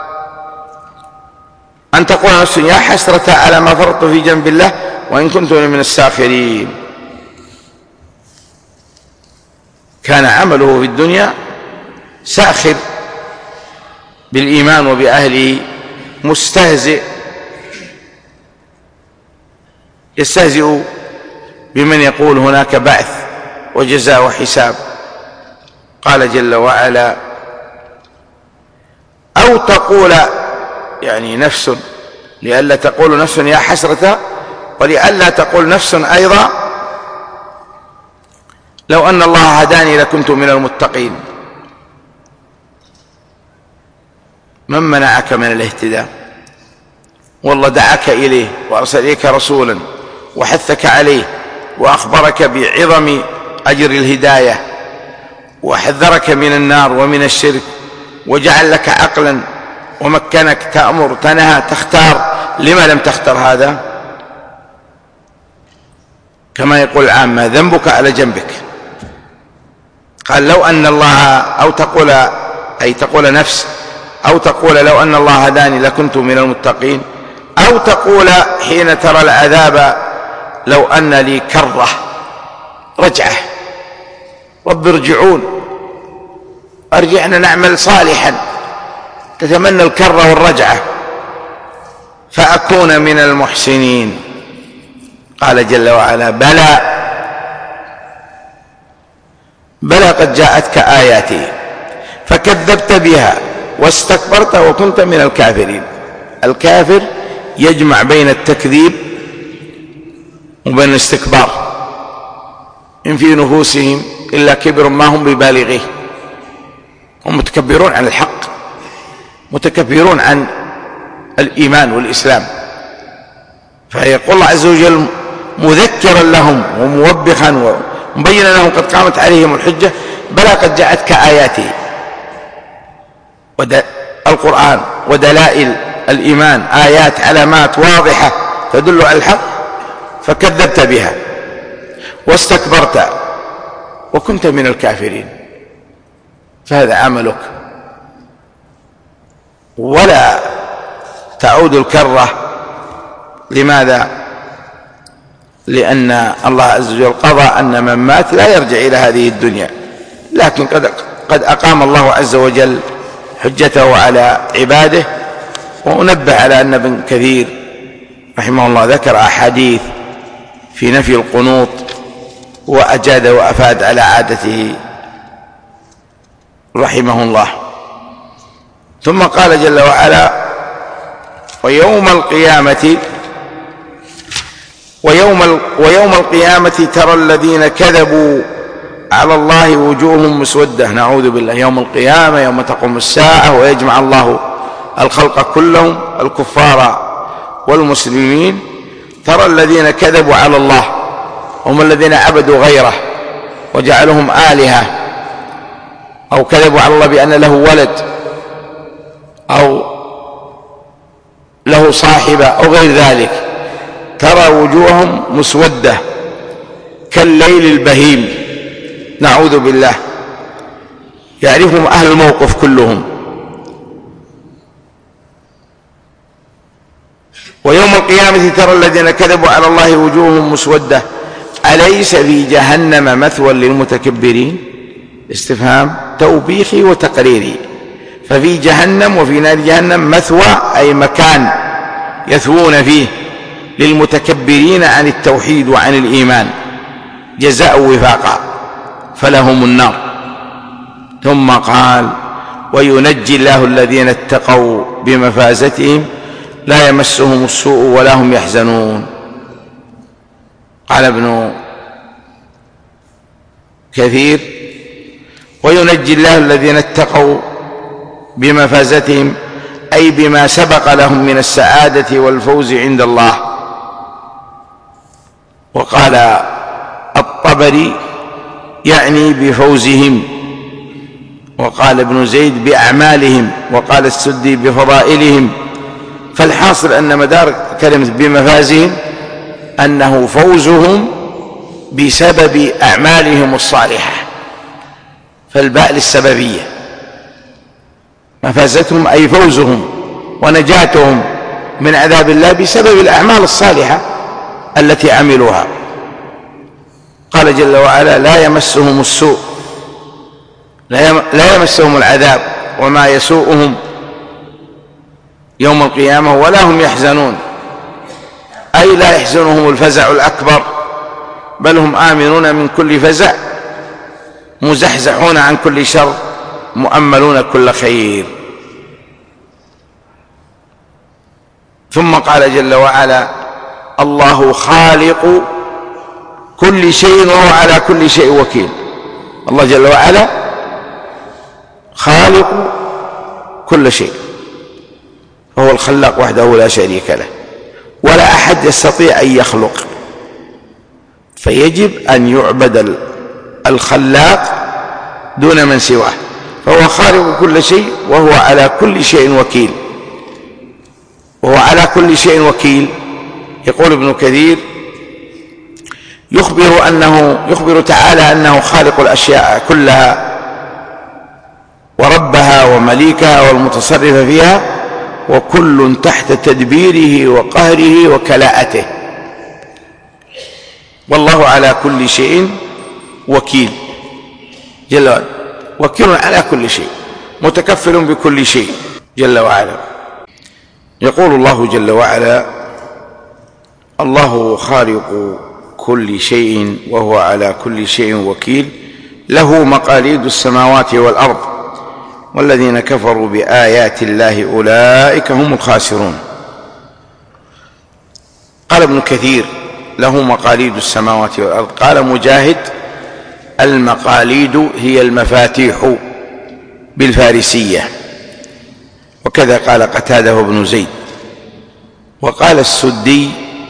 A: أن تقول نفس يا حسرة على ما فرطت في جنب الله وإن كنت من الساخرين. كان عمله في الدنيا ساخر بالإيمان وبأهله، مستهزئ، يستهزئ بمن يقول هناك بعث وجزاء وحساب. قال جل وعلا أو تقول يعني نفس، لئلا تقول نفس يا حسرة، ولئلا تقول نفس أيضا لو أن الله هداني لكنت من المتقين. من منعك من الاهتداء؟ والله دعاك إليه وأرسل إليك رسولا وحثك عليه وأخبرك بعظم أجر الهداية وحذرك من النار ومن الشرك وجعل لك عقلا ومكنك تأمر تنهى تختار. لما لم تختر هذا؟ كما يقول العامة ذنبك على جنبك. قال لو أن الله، أو تقول أي تقول نفس، أو تقول لو أن الله هداني لكنت من المتقين، أو تقول حين ترى العذاب لو أن لي كرة رجعة، رب ارجعون أرجعنا نعمل صالحا، تتمنى الكرة والرجعة فأكون من المحسنين. قال جل وعلا بلى بلى قد جاءتك آياتي فكذبت بها واستكبرت وكنت من الكافرين. الكافر يجمع بين التكذيب وبين الاستكبار، إن في نفوسهم إلا كبر ما هم ببالغيه، هم متكبرون عن الحق، متكبرون عن الإيمان والإسلام. فيقول الله عز وجل مذكرا لهم وموبخا ومبينا لهم قد قامت عليهم الحجة بلى قد جاءتك آياتي، القرآن ودلائل الإيمان، آيات علامات واضحة تدل على الحق، فكذبت بها واستكبرت وكنت من الكافرين. فهذا عملك، ولا تعود الكرة. لماذا؟ لأن الله عز وجل قضى أن من مات لا يرجع إلى هذه الدنيا، لكن قد, قد أقام الله عز وجل حجته على عباده. وأنبه على أن ابن كثير رحمه الله ذكر أحاديث في نفي القنوط وأجاد وأفاد على عادته رحمه الله. ثم قال جل وعلا ويوم القيامة ويوم, ويوم القيامة ترى الذين كذبوا على الله وجوههم مسودة. نعوذ بالله. يوم القيامة يوم تقوم الساعة ويجمع الله الخلق كلهم الكفار والمسلمين. ترى الذين كذبوا على الله هم الذين عبدوا غيره وجعلهم آلهة، أو كذبوا على الله بأن له ولد أو له صاحبة أو غير ذلك. ترى وجوههم مسودة كالليل البهيم. نعوذ بالله. يعرفهم أهل الموقف كلهم. ويوم القيامة ترى الذين كذبوا على الله وجوههم مسودة أليس في جهنم مثوى للمتكبرين؟ استفهام توبيخي وتقريري. ففي جهنم وفي نار جهنم مثوى أي مكان يثوون فيه للمتكبرين عن التوحيد وعن الإيمان جزاء وفاقا فلهم النار. ثم قال وينجي الله الذين اتقوا بمفازتهم لا يمسهم السوء ولا هم يحزنون. قال ابن كثير وينجي الله الذين اتقوا بمفازتهم أي بما سبق لهم من السعادة والفوز عند الله. وقال الطبري يعني بفوزهم، وقال ابن زيد بأعمالهم، وقال السدي بفضائلهم. فالحاصل أن مدار كلمة بمفازهم أنه فوزهم بسبب أعمالهم الصالحة، فالباء للسببية. مفازتهم أي فوزهم ونجاتهم من عذاب الله بسبب الأعمال الصالحة التي عملوها. قال جل وعلا لا يمسهم السوء، لا يمسهم العذاب وما يسوءهم يوم القيامة ولا هم يحزنون، أي لا يحزنهم الفزع الأكبر، بل هم آمنون من كل فزع مزحزحون عن كل شر مؤملون كل خير. ثم قال جل وعلا الله خالق كل شيء وهو على كل شيء وكيل. الله جل وعلا خالق كل شيء، وهو الخلاق وحده لا شريك له، ولا أحد يستطيع أن يخلق، فيجب أن يعبد الخلاق دون من سواه، فهو خالق كل شيء وهو على كل شيء وكيل. وهو على كل شيء وكيل. يقول ابن كثير يخبر أنه يخبر تعالى أنه خالق الأشياء كلها وربها ومليكها والمتصرف فيها، وكل تحت تدبيره وقهره وكلاءته، والله على كل شيء وكيل جل وعلا، وكيل على كل شيء، متكفل بكل شيء جل وعلا. يقول الله جل وعلا الله خالق كل شيء وهو على كل شيء وكيل، له مقاليد السماوات والأرض، والذين كفروا بآيات الله أولئك هم الخاسرون. قال ابن كثير له مقاليد السماوات والأرض. قال مجاهد المقاليد هي المفاتيح بالفارسية، وكذا قال قتادة وابن زيد. وقال السدي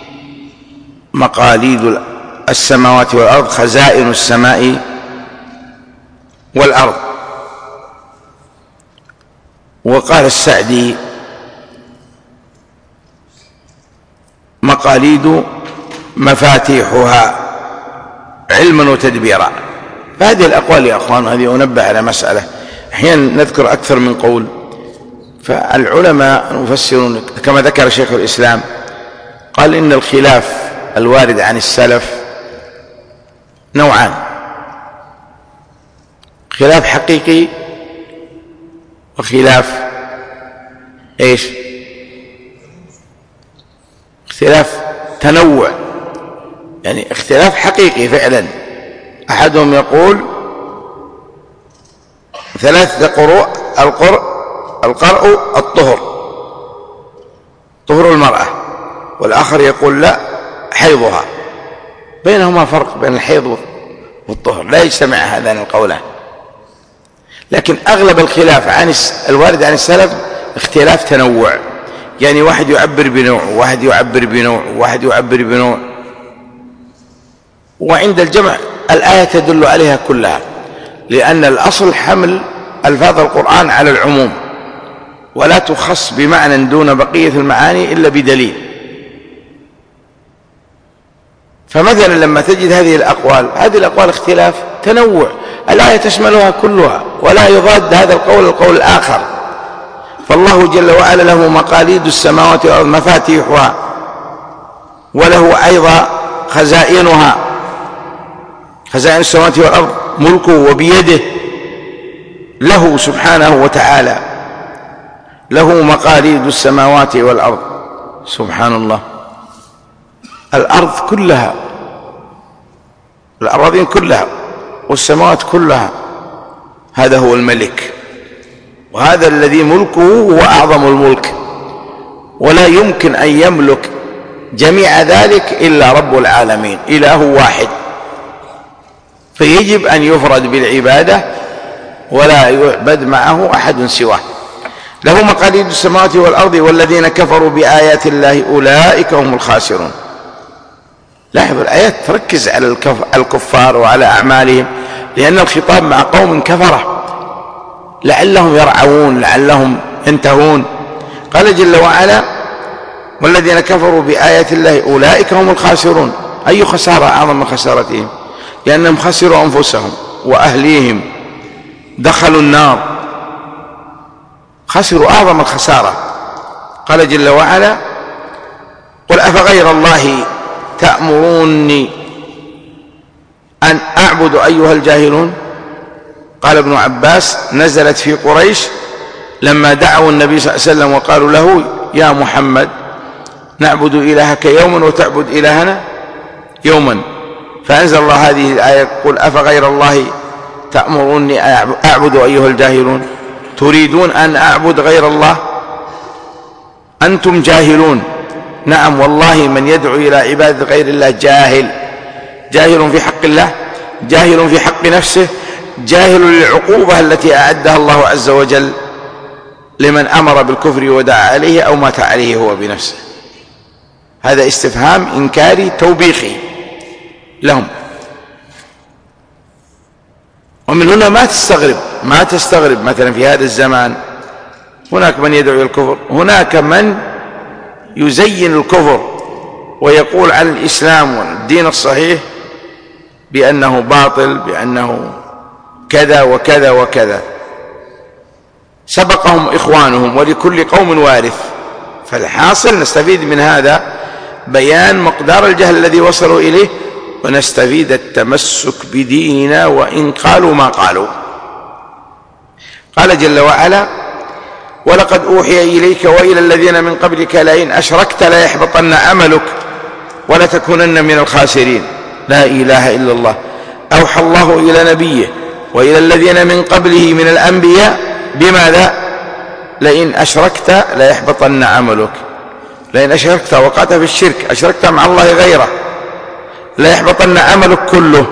A: مقاليد السماوات والأرض خزائن السماء والأرض. وقال السعدي مقاليد مفاتيحها علما وتدبيرا. فهذه الأقوال يا أخوان، هذه أنبه على مسألة، أحيانا نذكر أكثر من قول، فالعلماء يفسرون كما ذكر شيخ الإسلام، قال إن الخلاف الوارد عن السلف نوعان: خلاف حقيقي وخلاف ايش اختلاف تنوع، يعني اختلاف حقيقي فعلا. أحدهم يقول ثلاثة قروء القرء القرء الطهر طهر المرأة، والآخر يقول لا حيضها. بينهما فرق بين الحيض والطهر، لا يجتمع هذان القولان. لكن أغلب الخلاف عن الوارد عن السلف اختلاف تنوع، يعني واحد يعبر بنوع، واحد يعبر بنوع، واحد يعبر بنوع، وعند الجمع الآية تدل عليها كلها، لأن الأصل حمل ألفاظ القرآن على العموم، ولا تخص بمعنى دون بقية المعاني إلا بدليل. فمثلا لما تجد هذه الأقوال، هذه الأقوال اختلاف تنوع، الآية تشملها كلها ولا يضاد هذا القول القول الآخر، فالله جل وعلا له مقاليد السماوات والأرض مفاتيحها، وله أيضا خزائنها، خزائن السماوات والأرض ملكه وبيده، له سبحانه وتعالى، له مقاليد السماوات والأرض. سبحان الله. الأرض كلها، الأراضين كلها والسماوات كلها، هذا هو الملك، وهذا الذي ملكه هو أعظم الملك، ولا يمكن أن يملك جميع ذلك إلا رب العالمين، إله واحد، فيجب أن يفرد بالعبادة ولا يعبد معه أحد سواه. له مقاليد السماوات والأرض والذين كفروا بآيات الله أولئك هم الخاسرون. لاحظوا الآيات تركز على الكفار وعلى أعمالهم، لأن الخطاب مع قوم كفرة لعلهم يرعون، لعلهم ينتهون. قال جل وعلا والذين كفروا بآيات الله أولئك هم الخاسرون. أي خسارة أعظم من خسارتهم؟ لأنهم خسروا أنفسهم وأهليهم، دخلوا النار، خسروا أعظم الخسارة. قال جل وعلا قل أفغير الله تأمروني أن أعبد أيها الجاهلون. قال ابن عباس نزلت في قريش لما دعوا النبي صلى الله عليه وسلم وقالوا له يا محمد نعبد إلهك يوما وتعبد إلهنا يوما، فأنزل الله هذه الآية قل أفغير الله تأمروني أعبد أيها الجاهلون، تريدون أن أعبد غير الله؟ أنتم جاهلون. نعم والله من يدعو إلى عبادة غير الله جاهل، جاهل في حق الله، جاهل في حق نفسه، جاهل للعقوبة التي أعدها الله عز وجل لمن أمر بالكفر ودعا عليه أو مات عليه هو بنفسه. هذا استفهام إنكاري توبيخي لهم. ومن هنا ما تستغرب ما تستغرب مثلا في هذا الزمان هناك من يدعو إلى الكفر، هناك من يزين الكفر ويقول عن الإسلام والدين الصحيح بأنه باطل، بأنه كذا وكذا وكذا. سبقهم إخوانهم ولكل قوم وارث. فالحاصل نستفيد من هذا بيان مقدار الجهل الذي وصلوا إليه، ونستفيد التمسك بديننا وإن قالوا ما قالوا. قال جل وعلا ولقد أوحي إليك وإلى الذين من قبلك لئن أشركت ليحبطن عملك ولتكونن من الخاسرين. لا إله إلا الله. أوحى الله إلى نبيه وإلى الذين من قبله من الأنبياء بماذا؟ لئن أشركت ليحبطن عملك. لئن أشركت وقعت في الشرك، أشركت مع الله غيره، ليحبطن عملك كله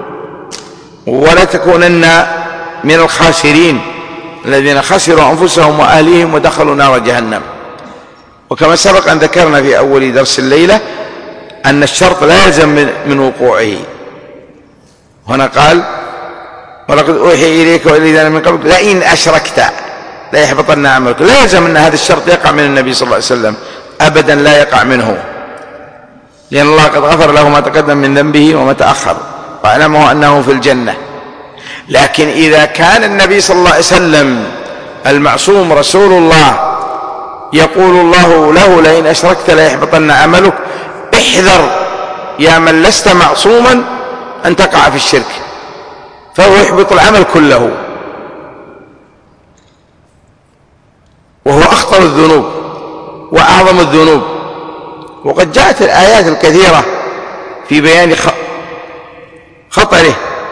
A: ولتكونن من الخاسرين الذين خسروا أنفسهم وأهليهم ودخلوا نار جهنم. وكما سبق أن ذكرنا في أول درس الليلة أن الشرط لا يلزم من, من وقوعه. هنا قال ولقد أوحي إليك وإلى الذين من قبلك لئن أشركت لا يحبطن عملك. لا يلزم أن هذا الشرط يقع من النبي صلى الله عليه وسلم، أبدا لا يقع منه، لأن الله قد غفر له ما تقدم من ذنبه وما تأخر واعلمه أنه في الجنة. لكن إذا كان النبي صلى الله عليه وسلم المعصوم رسول الله يقول الله له لئن أشركت لا يحبطن عملك، احذر يا من لست معصوما أن تقع في الشرك، فهو يحبط العمل كله، وهو أخطر الذنوب وأعظم الذنوب. وقد جاءت الآيات الكثيرة في بيان خطره.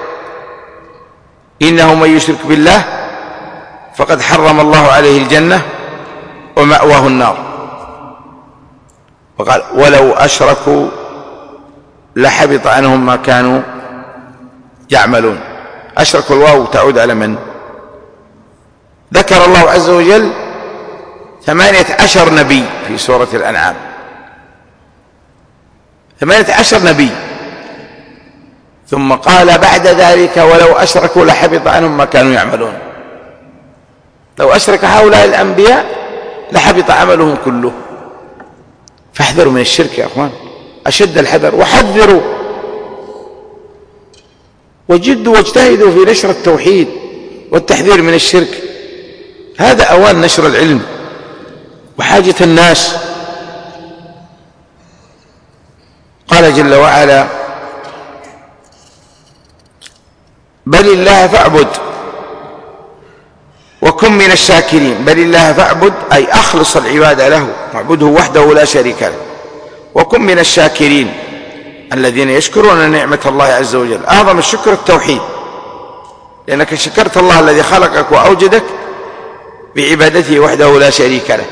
A: إنه من يشرك بالله فقد حرم الله عليه الجنة ومأواه النار. وقال ولو أشركوا لحبط عنهم ما كانوا يعملون. أشركوا الواو تعود على من؟ ذكر الله عز وجل ثمانية عشر نبي في سورة الأنعام، ثمانية عشر نبي، ثم قال بعد ذلك ولو أشركوا لحبط عنهم ما كانوا يعملون. لو أشرك هؤلاء الأنبياء لحبط عملهم كله. فاحذروا من الشرك يا أخوان أشد الحذر، وحذروا وجدوا واجتهدوا في نشر التوحيد والتحذير من الشرك. هذا أوان نشر العلم وحاجة الناس. قال جل وعلا: بل الله فاعبد وكن من الشاكرين. بل الله فاعبد أي أخلص العبادة له، واعبده وحده لا شريك له، وكن من الشاكرين الذين يشكرون نعمة الله عز وجل. أعظم الشكر التوحيد، لأنك شكرت الله الذي خلقك وأوجدك بعبادته وحده لا شريك له.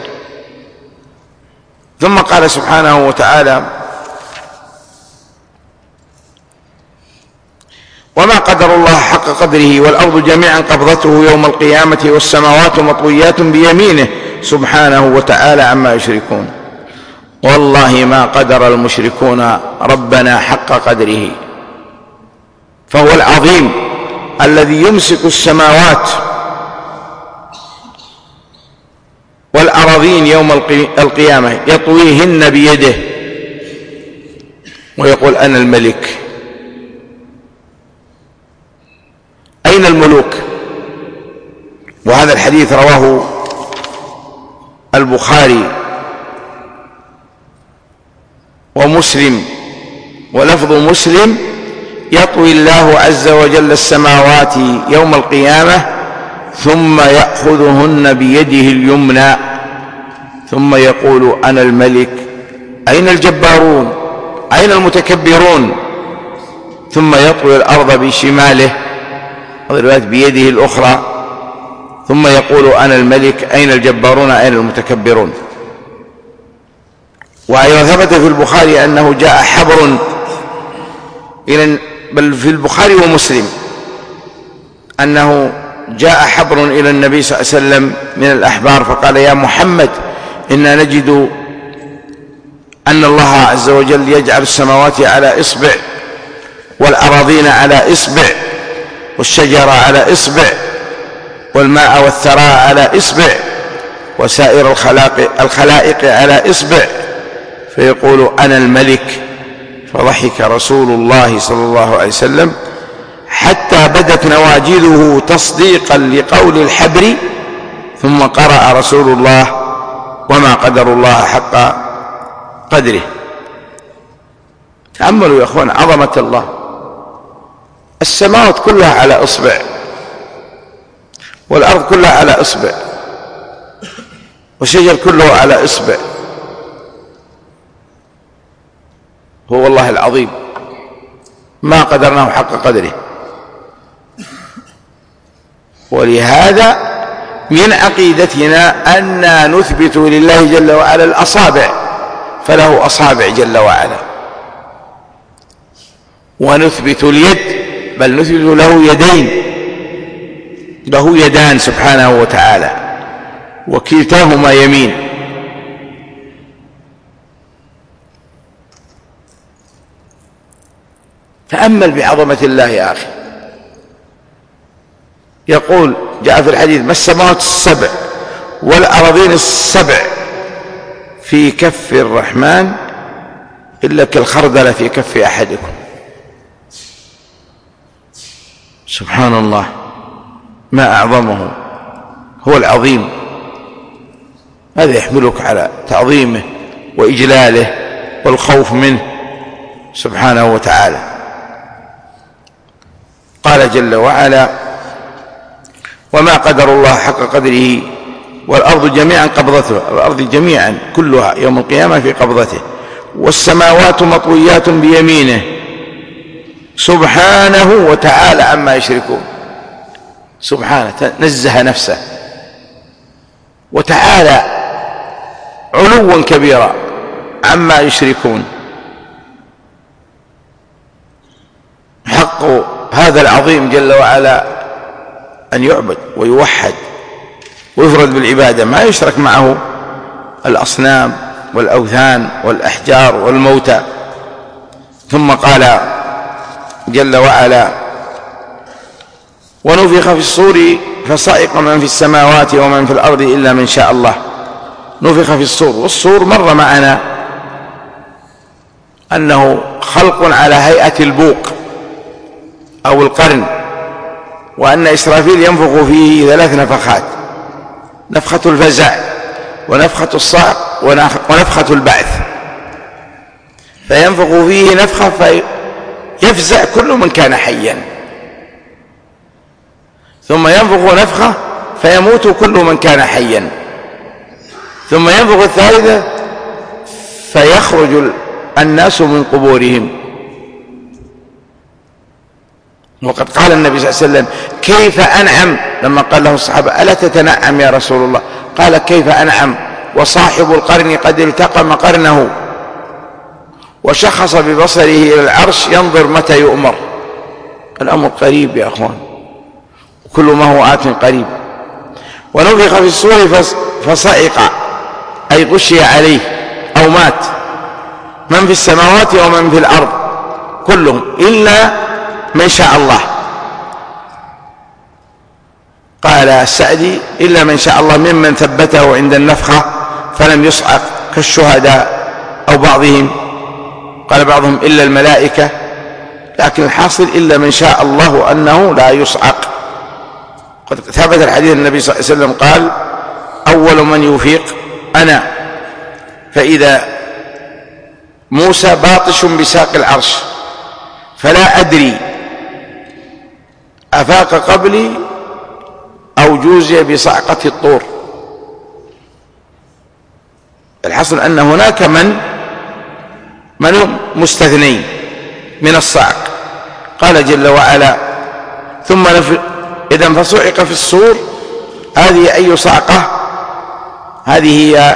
A: ثم قال سبحانه وتعالى: وما قدر الله حق قدره والأرض جميعا قبضته يوم القيامة والسماوات مطويات بيمينه سبحانه وتعالى عما يشركون. والله ما قدر المشركون ربنا حق قدره، فهو العظيم الذي يمسك السماوات والأراضين يوم القيامة يطويهن بيده ويقول: أنا الملك. أين الملوك؟ وهذا الحديث رواه البخاري ومسلم، ولفظ مسلم: يطوي الله عز وجل السماوات يوم القيامة ثم يأخذهن بيده اليمنى ثم يقول: أنا الملك. أين الجبارون؟ أين المتكبرون؟ ثم يطوي الأرض بشماله بيده الأخرى ثم يقول: أنا الملك. أين الجبارون؟ أين المتكبرون؟ وأيضا ثبت في البخاري أنه جاء حبر إلى، بل في البخاري ومسلم، أنه جاء حبر إلى النبي صلى الله عليه وسلم من الأحبار فقال: يا محمد، إنا نجد أن الله عز وجل يجعل السماوات على إصبع والأراضين على إصبع والشجر على إصبع والماء والثراء على إصبع وسائر الخلائق, الخلائق على إصبع، فيقول: أنا الملك. فضحك رسول الله صلى الله عليه وسلم حتى بدت نواجذه تصديقا لقول الحبر، ثم قرأ رسول الله: وما قدر الله حق قدره. تأملوا يا أخوان عظمة الله. السماوات كلها على إصبع والأرض كلها على إصبع والشجر كله على إصبع. هو والله العظيم ما قدرناه حق قدره. ولهذا من عقيدتنا أن نثبت لله جل وعلا الأصابع، فله أصابع جل وعلا، ونثبت اليد، بل نثبت له يدين، له يدان سبحانه وتعالى وكلتاهما يمين. تأمل بعظمة الله يا أخي. يقول جاء في الحديث: ما السماوات السبع والأراضين السبع في كف الرحمن إلا كالخردلة في كف أحدكم. سبحان الله، ما أعظمه، هو العظيم. هذا يحملك على تعظيمه وإجلاله والخوف منه سبحانه وتعالى. قال جل وعلا: وما قدر الله حق قدره والأرض جميعا قبضته، الأرض جميعا كلها يوم القيامة في قبضته، والسماوات مطويات بيمينه سبحانه وتعالى عما يشركون. سبحانه، نزه نفسه وتعالى علوا كبيرا عما يشركون. حق هذا العظيم جل وعلا أن يعبد ويوحد ويفرد بالعبادة، ما يشرك معه الأصنام والأوثان والأحجار والموتى. ثم قال جل وعلا: ونفخ في الصور فصعق من في السماوات ومن في الأرض إلا من شاء الله. نفخ في الصور، والصور مر معنا أنه خلق على هيئة البوق أو القرن، وأن إسرافيل ينفخ فيه ثلاث نفخات: نفخة الفزع ونفخة الصعق ونفخة البعث، فينفخ فيه نفخة فيفزع كل من كان حيا، ثم ينفخ نفخة فيموت كل من كان حيا، ثم ينفخ الثالثة فيخرج الناس من قبورهم. وقد قال النبي صلى الله عليه وسلم: كيف أنعم؟ لما قال له الصحابة: ألا تتنعم يا رسول الله؟ قال: كيف أنعم وصاحب القرن قد التقم قرنه وشخص ببصره إلى العرش ينظر متى يؤمر. الأمر قريب يا أخوان، كل ما هو آت قريب. ونفخ في الصور فصعق، أي غشي عليه أو مات من في السماوات ومن في الأرض كلهم إلا من شاء الله. قال السعدي: إلا من شاء الله ممن ثبته عند النفخة فلم يصعق كالشهداء أو بعضهم. قال بعضهم: إلا الملائكة، لكن الحاصل إلا من شاء الله أنه لا يصعق. قد ثبت الحديث النبي صلى الله عليه وسلم قال: أول من يفيق أنا، فإذا موسى باطش بساق العرش فلا أدري أفاق قبلي أو جوزي بصعقة الطور. الحصل أن هناك من من هم مستثنين من الصعق. قال جل وعلا: ثم إذا فصعق في الصور. هذه أي صعقة؟ هذه هي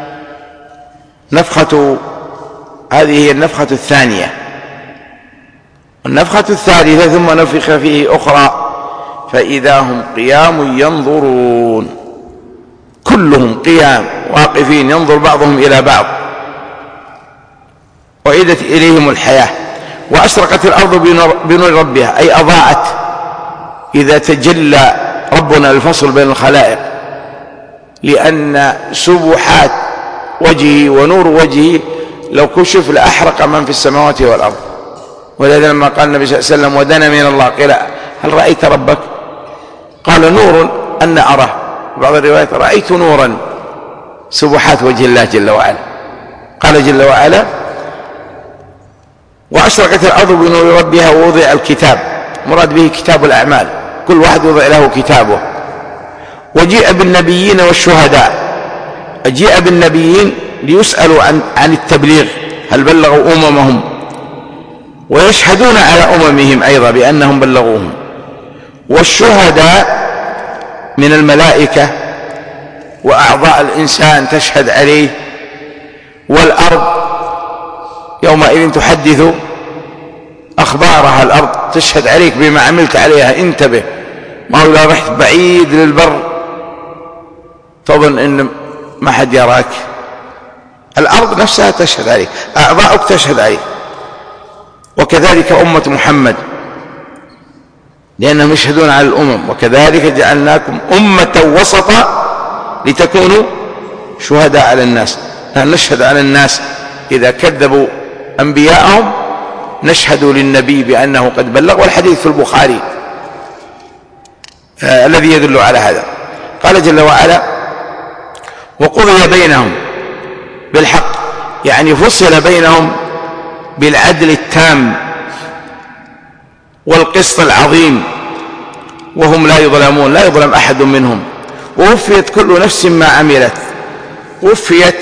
A: نفخة هذه هي النفخة الثانية. النفخة الثالثة ثم نفخ فيه أخرى فإذا هم قيام ينظرون، كلهم قيام واقفين ينظر بعضهم إلى بعض، وعيدت إليهم الحياة. وأشرقت الأرض بنور ربها، أي أضاءت إذا تجلى ربنا الفصل بين الخلائق، لأن سبحات وجهه ونور وجهه لو كشف لأحرق من في السماوات والأرض. ولذا لما قال النبي صلى الله عليه وسلم: ودنا من الله، قيل: هل رأيت ربك؟ قال: نور أن أراه. بعض الروايات: رأيت نورا، سبحات وجه الله جل وعلا. قال جل وعلا: وأشرقت الأرض بنور ربها ووضع الكتاب، مراد به كتاب الأعمال، كل واحد وضع له كتابه. وجيء بالنبيين والشهداء، جيء بالنبيين ليسألوا عن, عن التبليغ، هل بلغوا أممهم، ويشهدون على أممهم أيضا بأنهم بلغوهم. والشهداء من الملائكة وأعضاء الإنسان تشهد عليه. والأرض يومئذ تحدث أخبارها، الأرض تشهد عليك بما عملت عليها. انتبه، ما هو لو رحت بعيد للبر تظن إن ما حد يراك، الأرض نفسها تشهد عليك، أعضاؤك تشهد عليك. وكذلك أمة محمد، لأنهم يشهدون على الأمم. وكذلك جعلناكم أمة وسطا لتكونوا شهداء على الناس. نشهد على الناس إذا كذبوا أنبياءهم، نشهد للنبي بأنه قد بلغ. والحديث في البخاري آه الذي يدل على هذا. قال جل وعلا: وقضي بينهم بالحق، يعني فصل بينهم بالعدل التام والقسط العظيم، وهم لا يظلمون، لا يظلم أحد منهم. ووفيت كل نفس ما عملت. وفيت،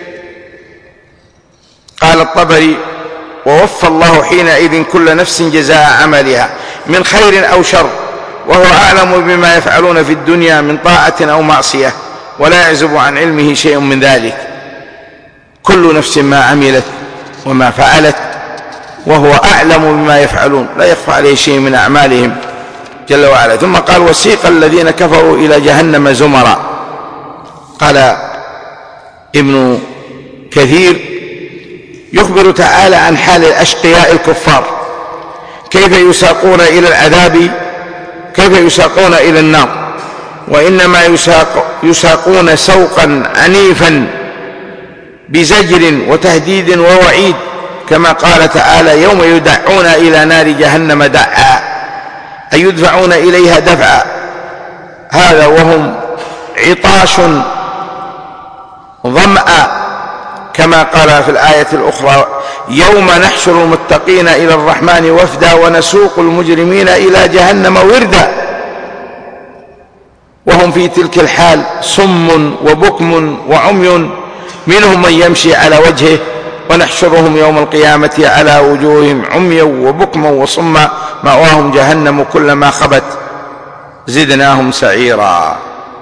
A: قال الطبري: ووفى الله حينئذ كل نفس جزاء عملها من خير أو شر، وهو أعلم بما يفعلون في الدنيا من طاعة أو معصية، ولا يعزب عن علمه شيء من ذلك. كل نفس ما عملت وما فعلت، وهو أعلم بما يفعلون، لا يخفى عليه شيء من أعمالهم جل وعلا. ثم قال: وسيق الذين كفروا إلى جهنم زمرا. قال ابن كثير: يخبر تعالى عن حال الأشقياء الكفار، كيف يساقون إلى العذاب، كيف يساقون إلى النار، وإنما يساق يساقون سوقا عنيفا بزجر وتهديد ووعيد، كما قال تعالى: يوم يدعون إلى نار جهنم دعا، أي يدفعون إليها دفعا. هذا وهم عطاش كما قال في الآية الأخرى: يوم نحشر المتقين إلى الرحمن وفدا ونسوق المجرمين إلى جهنم وردا وهم في تلك الحال صم وبكم وعمي منهم من يمشي على وجهه ونحشرهم يوم القيامة على وجوههم عميا وبكما وصما مأواهم جهنم كلما خبت زدناهم سعيرا.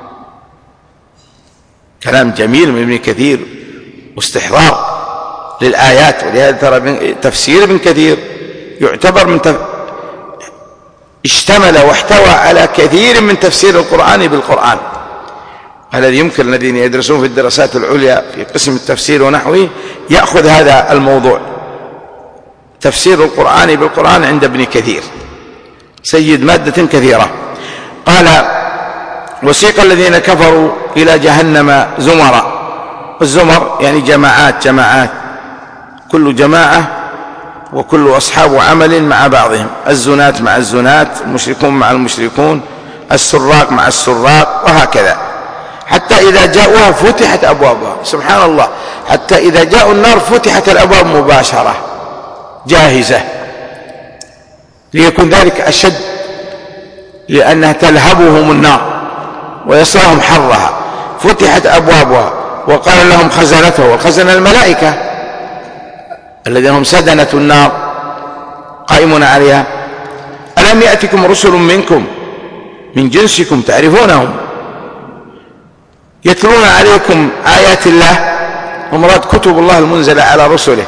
A: كلام جميل من ابن كثير واستحضار للآيات، ولهذا ترى تفسير ابن كثير يعتبر من تف... اشتمل واحتوى على كثير من تفسير القرآن بالقرآن. الذي يمكن الذين يدرسون في الدراسات العليا في قسم التفسير ونحوه يأخذ هذا الموضوع، تفسير القرآن بالقرآن عند ابن كثير سيد مادة كثيرة. قال: وسيق الذين كفروا إلى جهنم زمرا. الزمر يعني جماعات جماعات، كل جماعة وكل أصحاب عمل مع بعضهم، الزنات مع الزنات، المشركون مع المشركون، السراق مع السراق، وهكذا، حتى إذا جاءوها فتحت أبوابها. سبحان الله، حتى إذا جاءوا النار فتحت الأبواب مباشرة جاهزة، ليكون ذلك أشد، لأنها تلهبهم النار ويصلهم حرها. فتحت أبوابها وقال لهم خزنته، والخزنة الملائكة الذين هم سدنة النار قائمون عليها: ألم يأتكم رسل منكم من جنسكم تعرفونهم يتلون عليكم آيات الله، ومراد كتب الله المنزلة على رسله.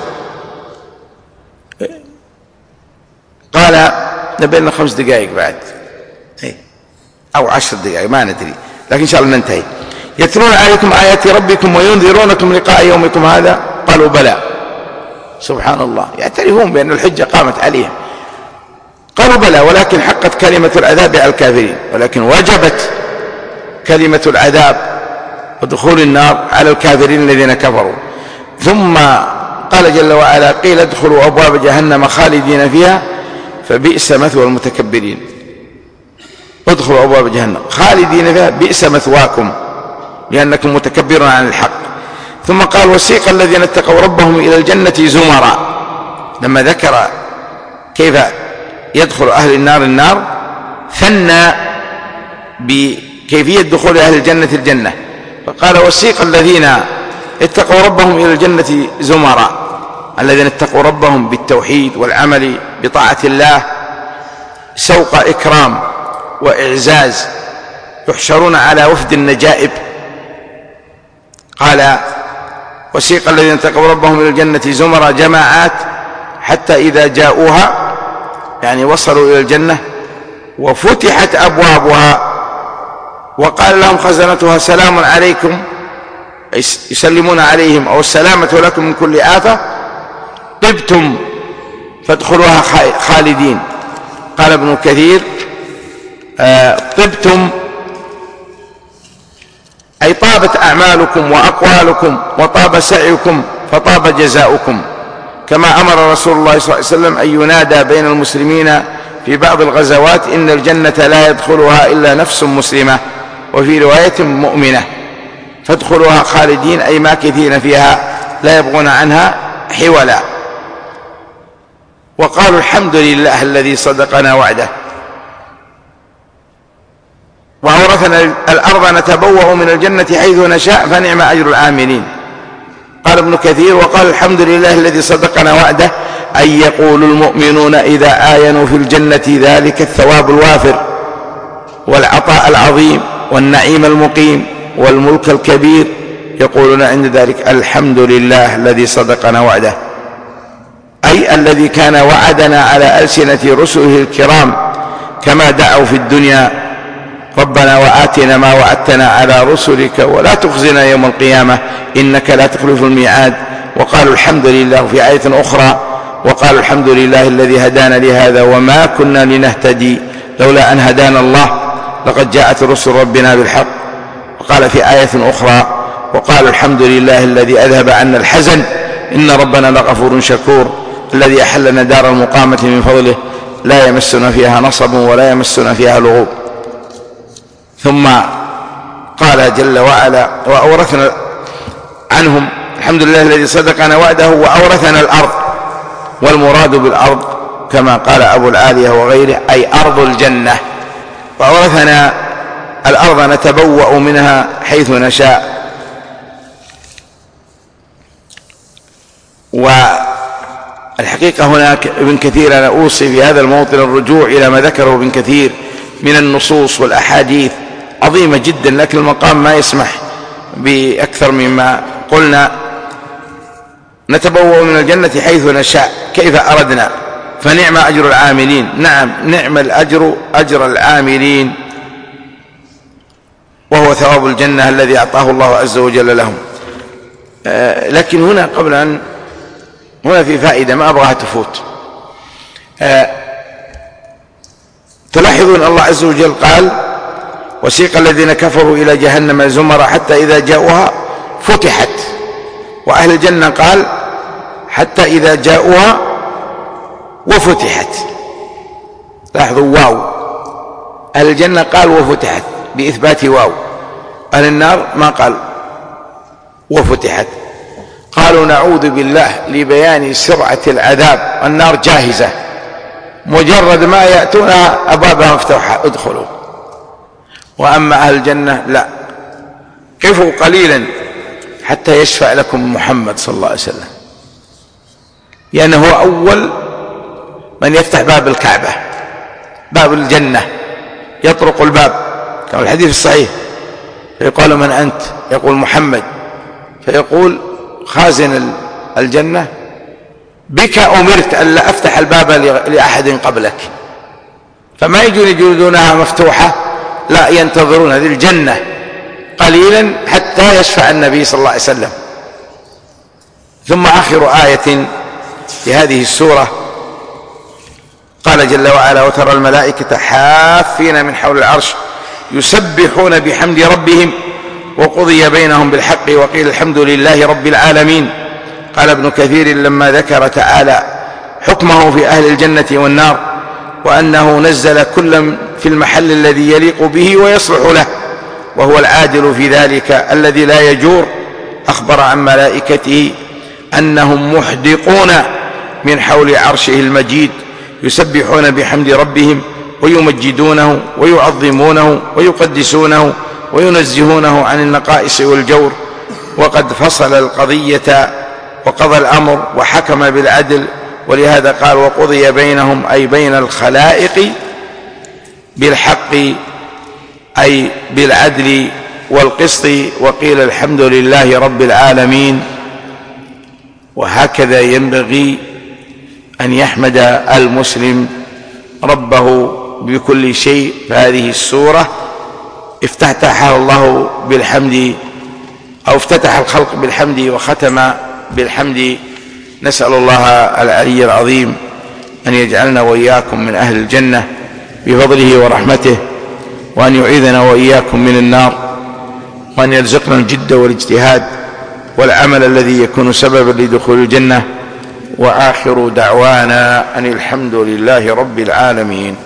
A: قال: نبينا خمس دقائق بعد أو عشر دقائق ما ندري، لكن إن شاء الله ننتهي. يتلون عليكم آيات ربكم وينذرونكم لقاء يومكم هذا، قالوا بلى. سبحان الله، يعترفون بأن الحجة قامت عليهم. قالوا بلى، ولكن حقت كلمة العذاب على الكافرين، ولكن وجبت كلمة العذاب ودخول النار على الكافرين الذين كفروا. ثم قال جل وعلا: قيل ادخلوا أبواب جهنم خالدين فيها فبئس مثوى المتكبرين. ادخلوا أبواب جهنم خالدين فيها بئس مثواكم لأنكم متكبرون عن الحق. ثم قال: وسيق الذين اتقوا ربهم إلى الجنة زمرا. لما ذكر كيف يدخل أهل النار النار ثنى بكيفية دخول أهل الجنة الجنة، فقال: وسيق الذين اتقوا ربهم إلى الجنة زمرا، الذين اتقوا ربهم بالتوحيد والعمل بطاعة الله سوق إكرام وإعزاز، يحشرون على وفد النجائب. قال: وسيق الذين اتقوا ربهم إلى الجنة زمرا جماعات حتى إذا جاءوها، يعني وصلوا إلى الجنة وفتحت أبوابها وقال لهم خزنتها سلام عليكم، يسلمون عليهم أو السلامة لكم من كل آفة، طبتم فادخلوها خالدين. قال ابن كثير: آه طبتم أي طابت أعمالكم وأقوالكم وطاب سعيكم فطاب جزاؤكم، كما أمر رسول الله صلى الله عليه وسلم أن ينادى بين المسلمين في بعض الغزوات: إن الجنة لا يدخلها إلا نفس مسلمة، وفي رواية مؤمنة، فادخلوها خالدين أي ماكثين فيها لا يبغون عنها حولا. وقالوا: الحمد لله الذي صدقنا وعده وأورثنا الأرض نتبوأ من الجنة حيث نشاء فنعم أجر العاملين. قال ابن كثير: وقال الحمد لله الذي صدقنا وعده أي يقول المؤمنون إذا آينوا في الجنة ذلك الثواب الوافر والعطاء العظيم والنعيم المقيم والملك الكبير، يقولون عند ذلك: الحمد لله الذي صدقنا وعده، أي الذي كان وعدنا على ألسنة رسله الكرام كما دعوا في الدنيا: ربنا وآتنا ما وعدتنا على رسلك ولا تخزنا يوم القيامة إنك لا تخلف الميعاد. وقالوا الحمد لله في آية أخرى: وقالوا الحمد لله الذي هدانا لهذا وما كنا لنهتدي لولا أن هدانا الله لقد جاءت رسل ربنا بالحق. وقال في آية أخرى: وقالوا الحمد لله الذي أذهب عنا الحزن إن ربنا لغفور شكور، الذي أحلنا دار المقامة من فضله لا يمسنا فيها نصب ولا يمسنا فيها لغوب. ثم قال جل وعلا: وأورثنا عنهم الحمد لله الذي صدقنا وعده وأورثنا الأرض. والمراد بالأرض كما قال أبو العالية وغيره أي أرض الجنة، وأورثنا الأرض نتبوأ منها حيث نشاء. والحقيقة هناك ابن كثير، أنا أوصي في هذا الموطن الرجوع إلى ما ذكره ابن كثير من النصوص والأحاديث عظيمة جدا، لكن المقام ما يسمح بأكثر مما قلنا. نتبوأ من الجنة حيث نشاء كيف أردنا، فنعم أجر العاملين. نعم، نعم الأجر أجر العاملين، وهو ثواب الجنة الذي أعطاه الله عز وجل لهم. آه لكن هنا قبل أن هنا في فائدة ما أبغاها تفوت. آه تلاحظون الله عز وجل قال: وسيق الذين كفروا إلى جهنم زمرا حتى إذا جاءوها فتحت. وأهل الجنة قال: حتى إذا جاءوها وفتحت. لاحظوا واو، أهل الجنة قال وفتحت بإثبات واو، أهل النار ما قال وفتحت. قالوا نعوذ بالله لبيان سرعة العذاب، النار جاهزة مجرد ما يأتونها أبوابها مفتوحة ادخلوا. وأما أهل الجنة لا، قفوا قليلا حتى يشفع لكم محمد صلى الله عليه وسلم، لأنه هو أول من يفتح باب الكعبة، باب الجنة، يطرق الباب كما الحديث الصحيح، فيقال من أنت؟ يقول محمد، فيقول خازن الجنة بك أمرت ألا أفتح الباب لأحد قبلك. فما يجون يجدونها مفتوحة، لا، ينتظرون هذه الجنة قليلا حتى يشفع النبي صلى الله عليه وسلم. ثم آخر آية في هذه السورة قال جل وعلا: وترى الملائكة حافين من حول العرش يسبحون بحمد ربهم وقضي بينهم بالحق وقيل الحمد لله رب العالمين. قال ابن كثير لما ذكر تعالى حكمه في أهل الجنة والنار وأنه نزل كل في المحل الذي يليق به ويصلح له وهو العادل في ذلك الذي لا يجور، أخبر عن ملائكته أنهم محدقون من حول عرشه المجيد يسبحون بحمد ربهم ويمجدونه ويعظمونه ويقدسونه وينزهونه عن النقائص والجور. وقد فصل القضية وقضى الأمر وحكم بالعدل، ولهذا قال: وقضي بينهم أي بين الخلائق بالحق أي بالعدل والقسط، وقيل الحمد لله رب العالمين. وهكذا ينبغي أن يحمد المسلم ربه بكل شيء. فهذه السورة افتتحها الله بالحمد، أو افتتح الخلق بالحمد وختم بالحمد. نسأل الله العلي العظيم أن يجعلنا وإياكم من أهل الجنة بفضله ورحمته، وأن يعيذنا وإياكم من النار، وأن يرزقنا الجد والاجتهاد والعمل الذي يكون سببا لدخول الجنة. وآخر دعوانا أن الحمد لله رب العالمين.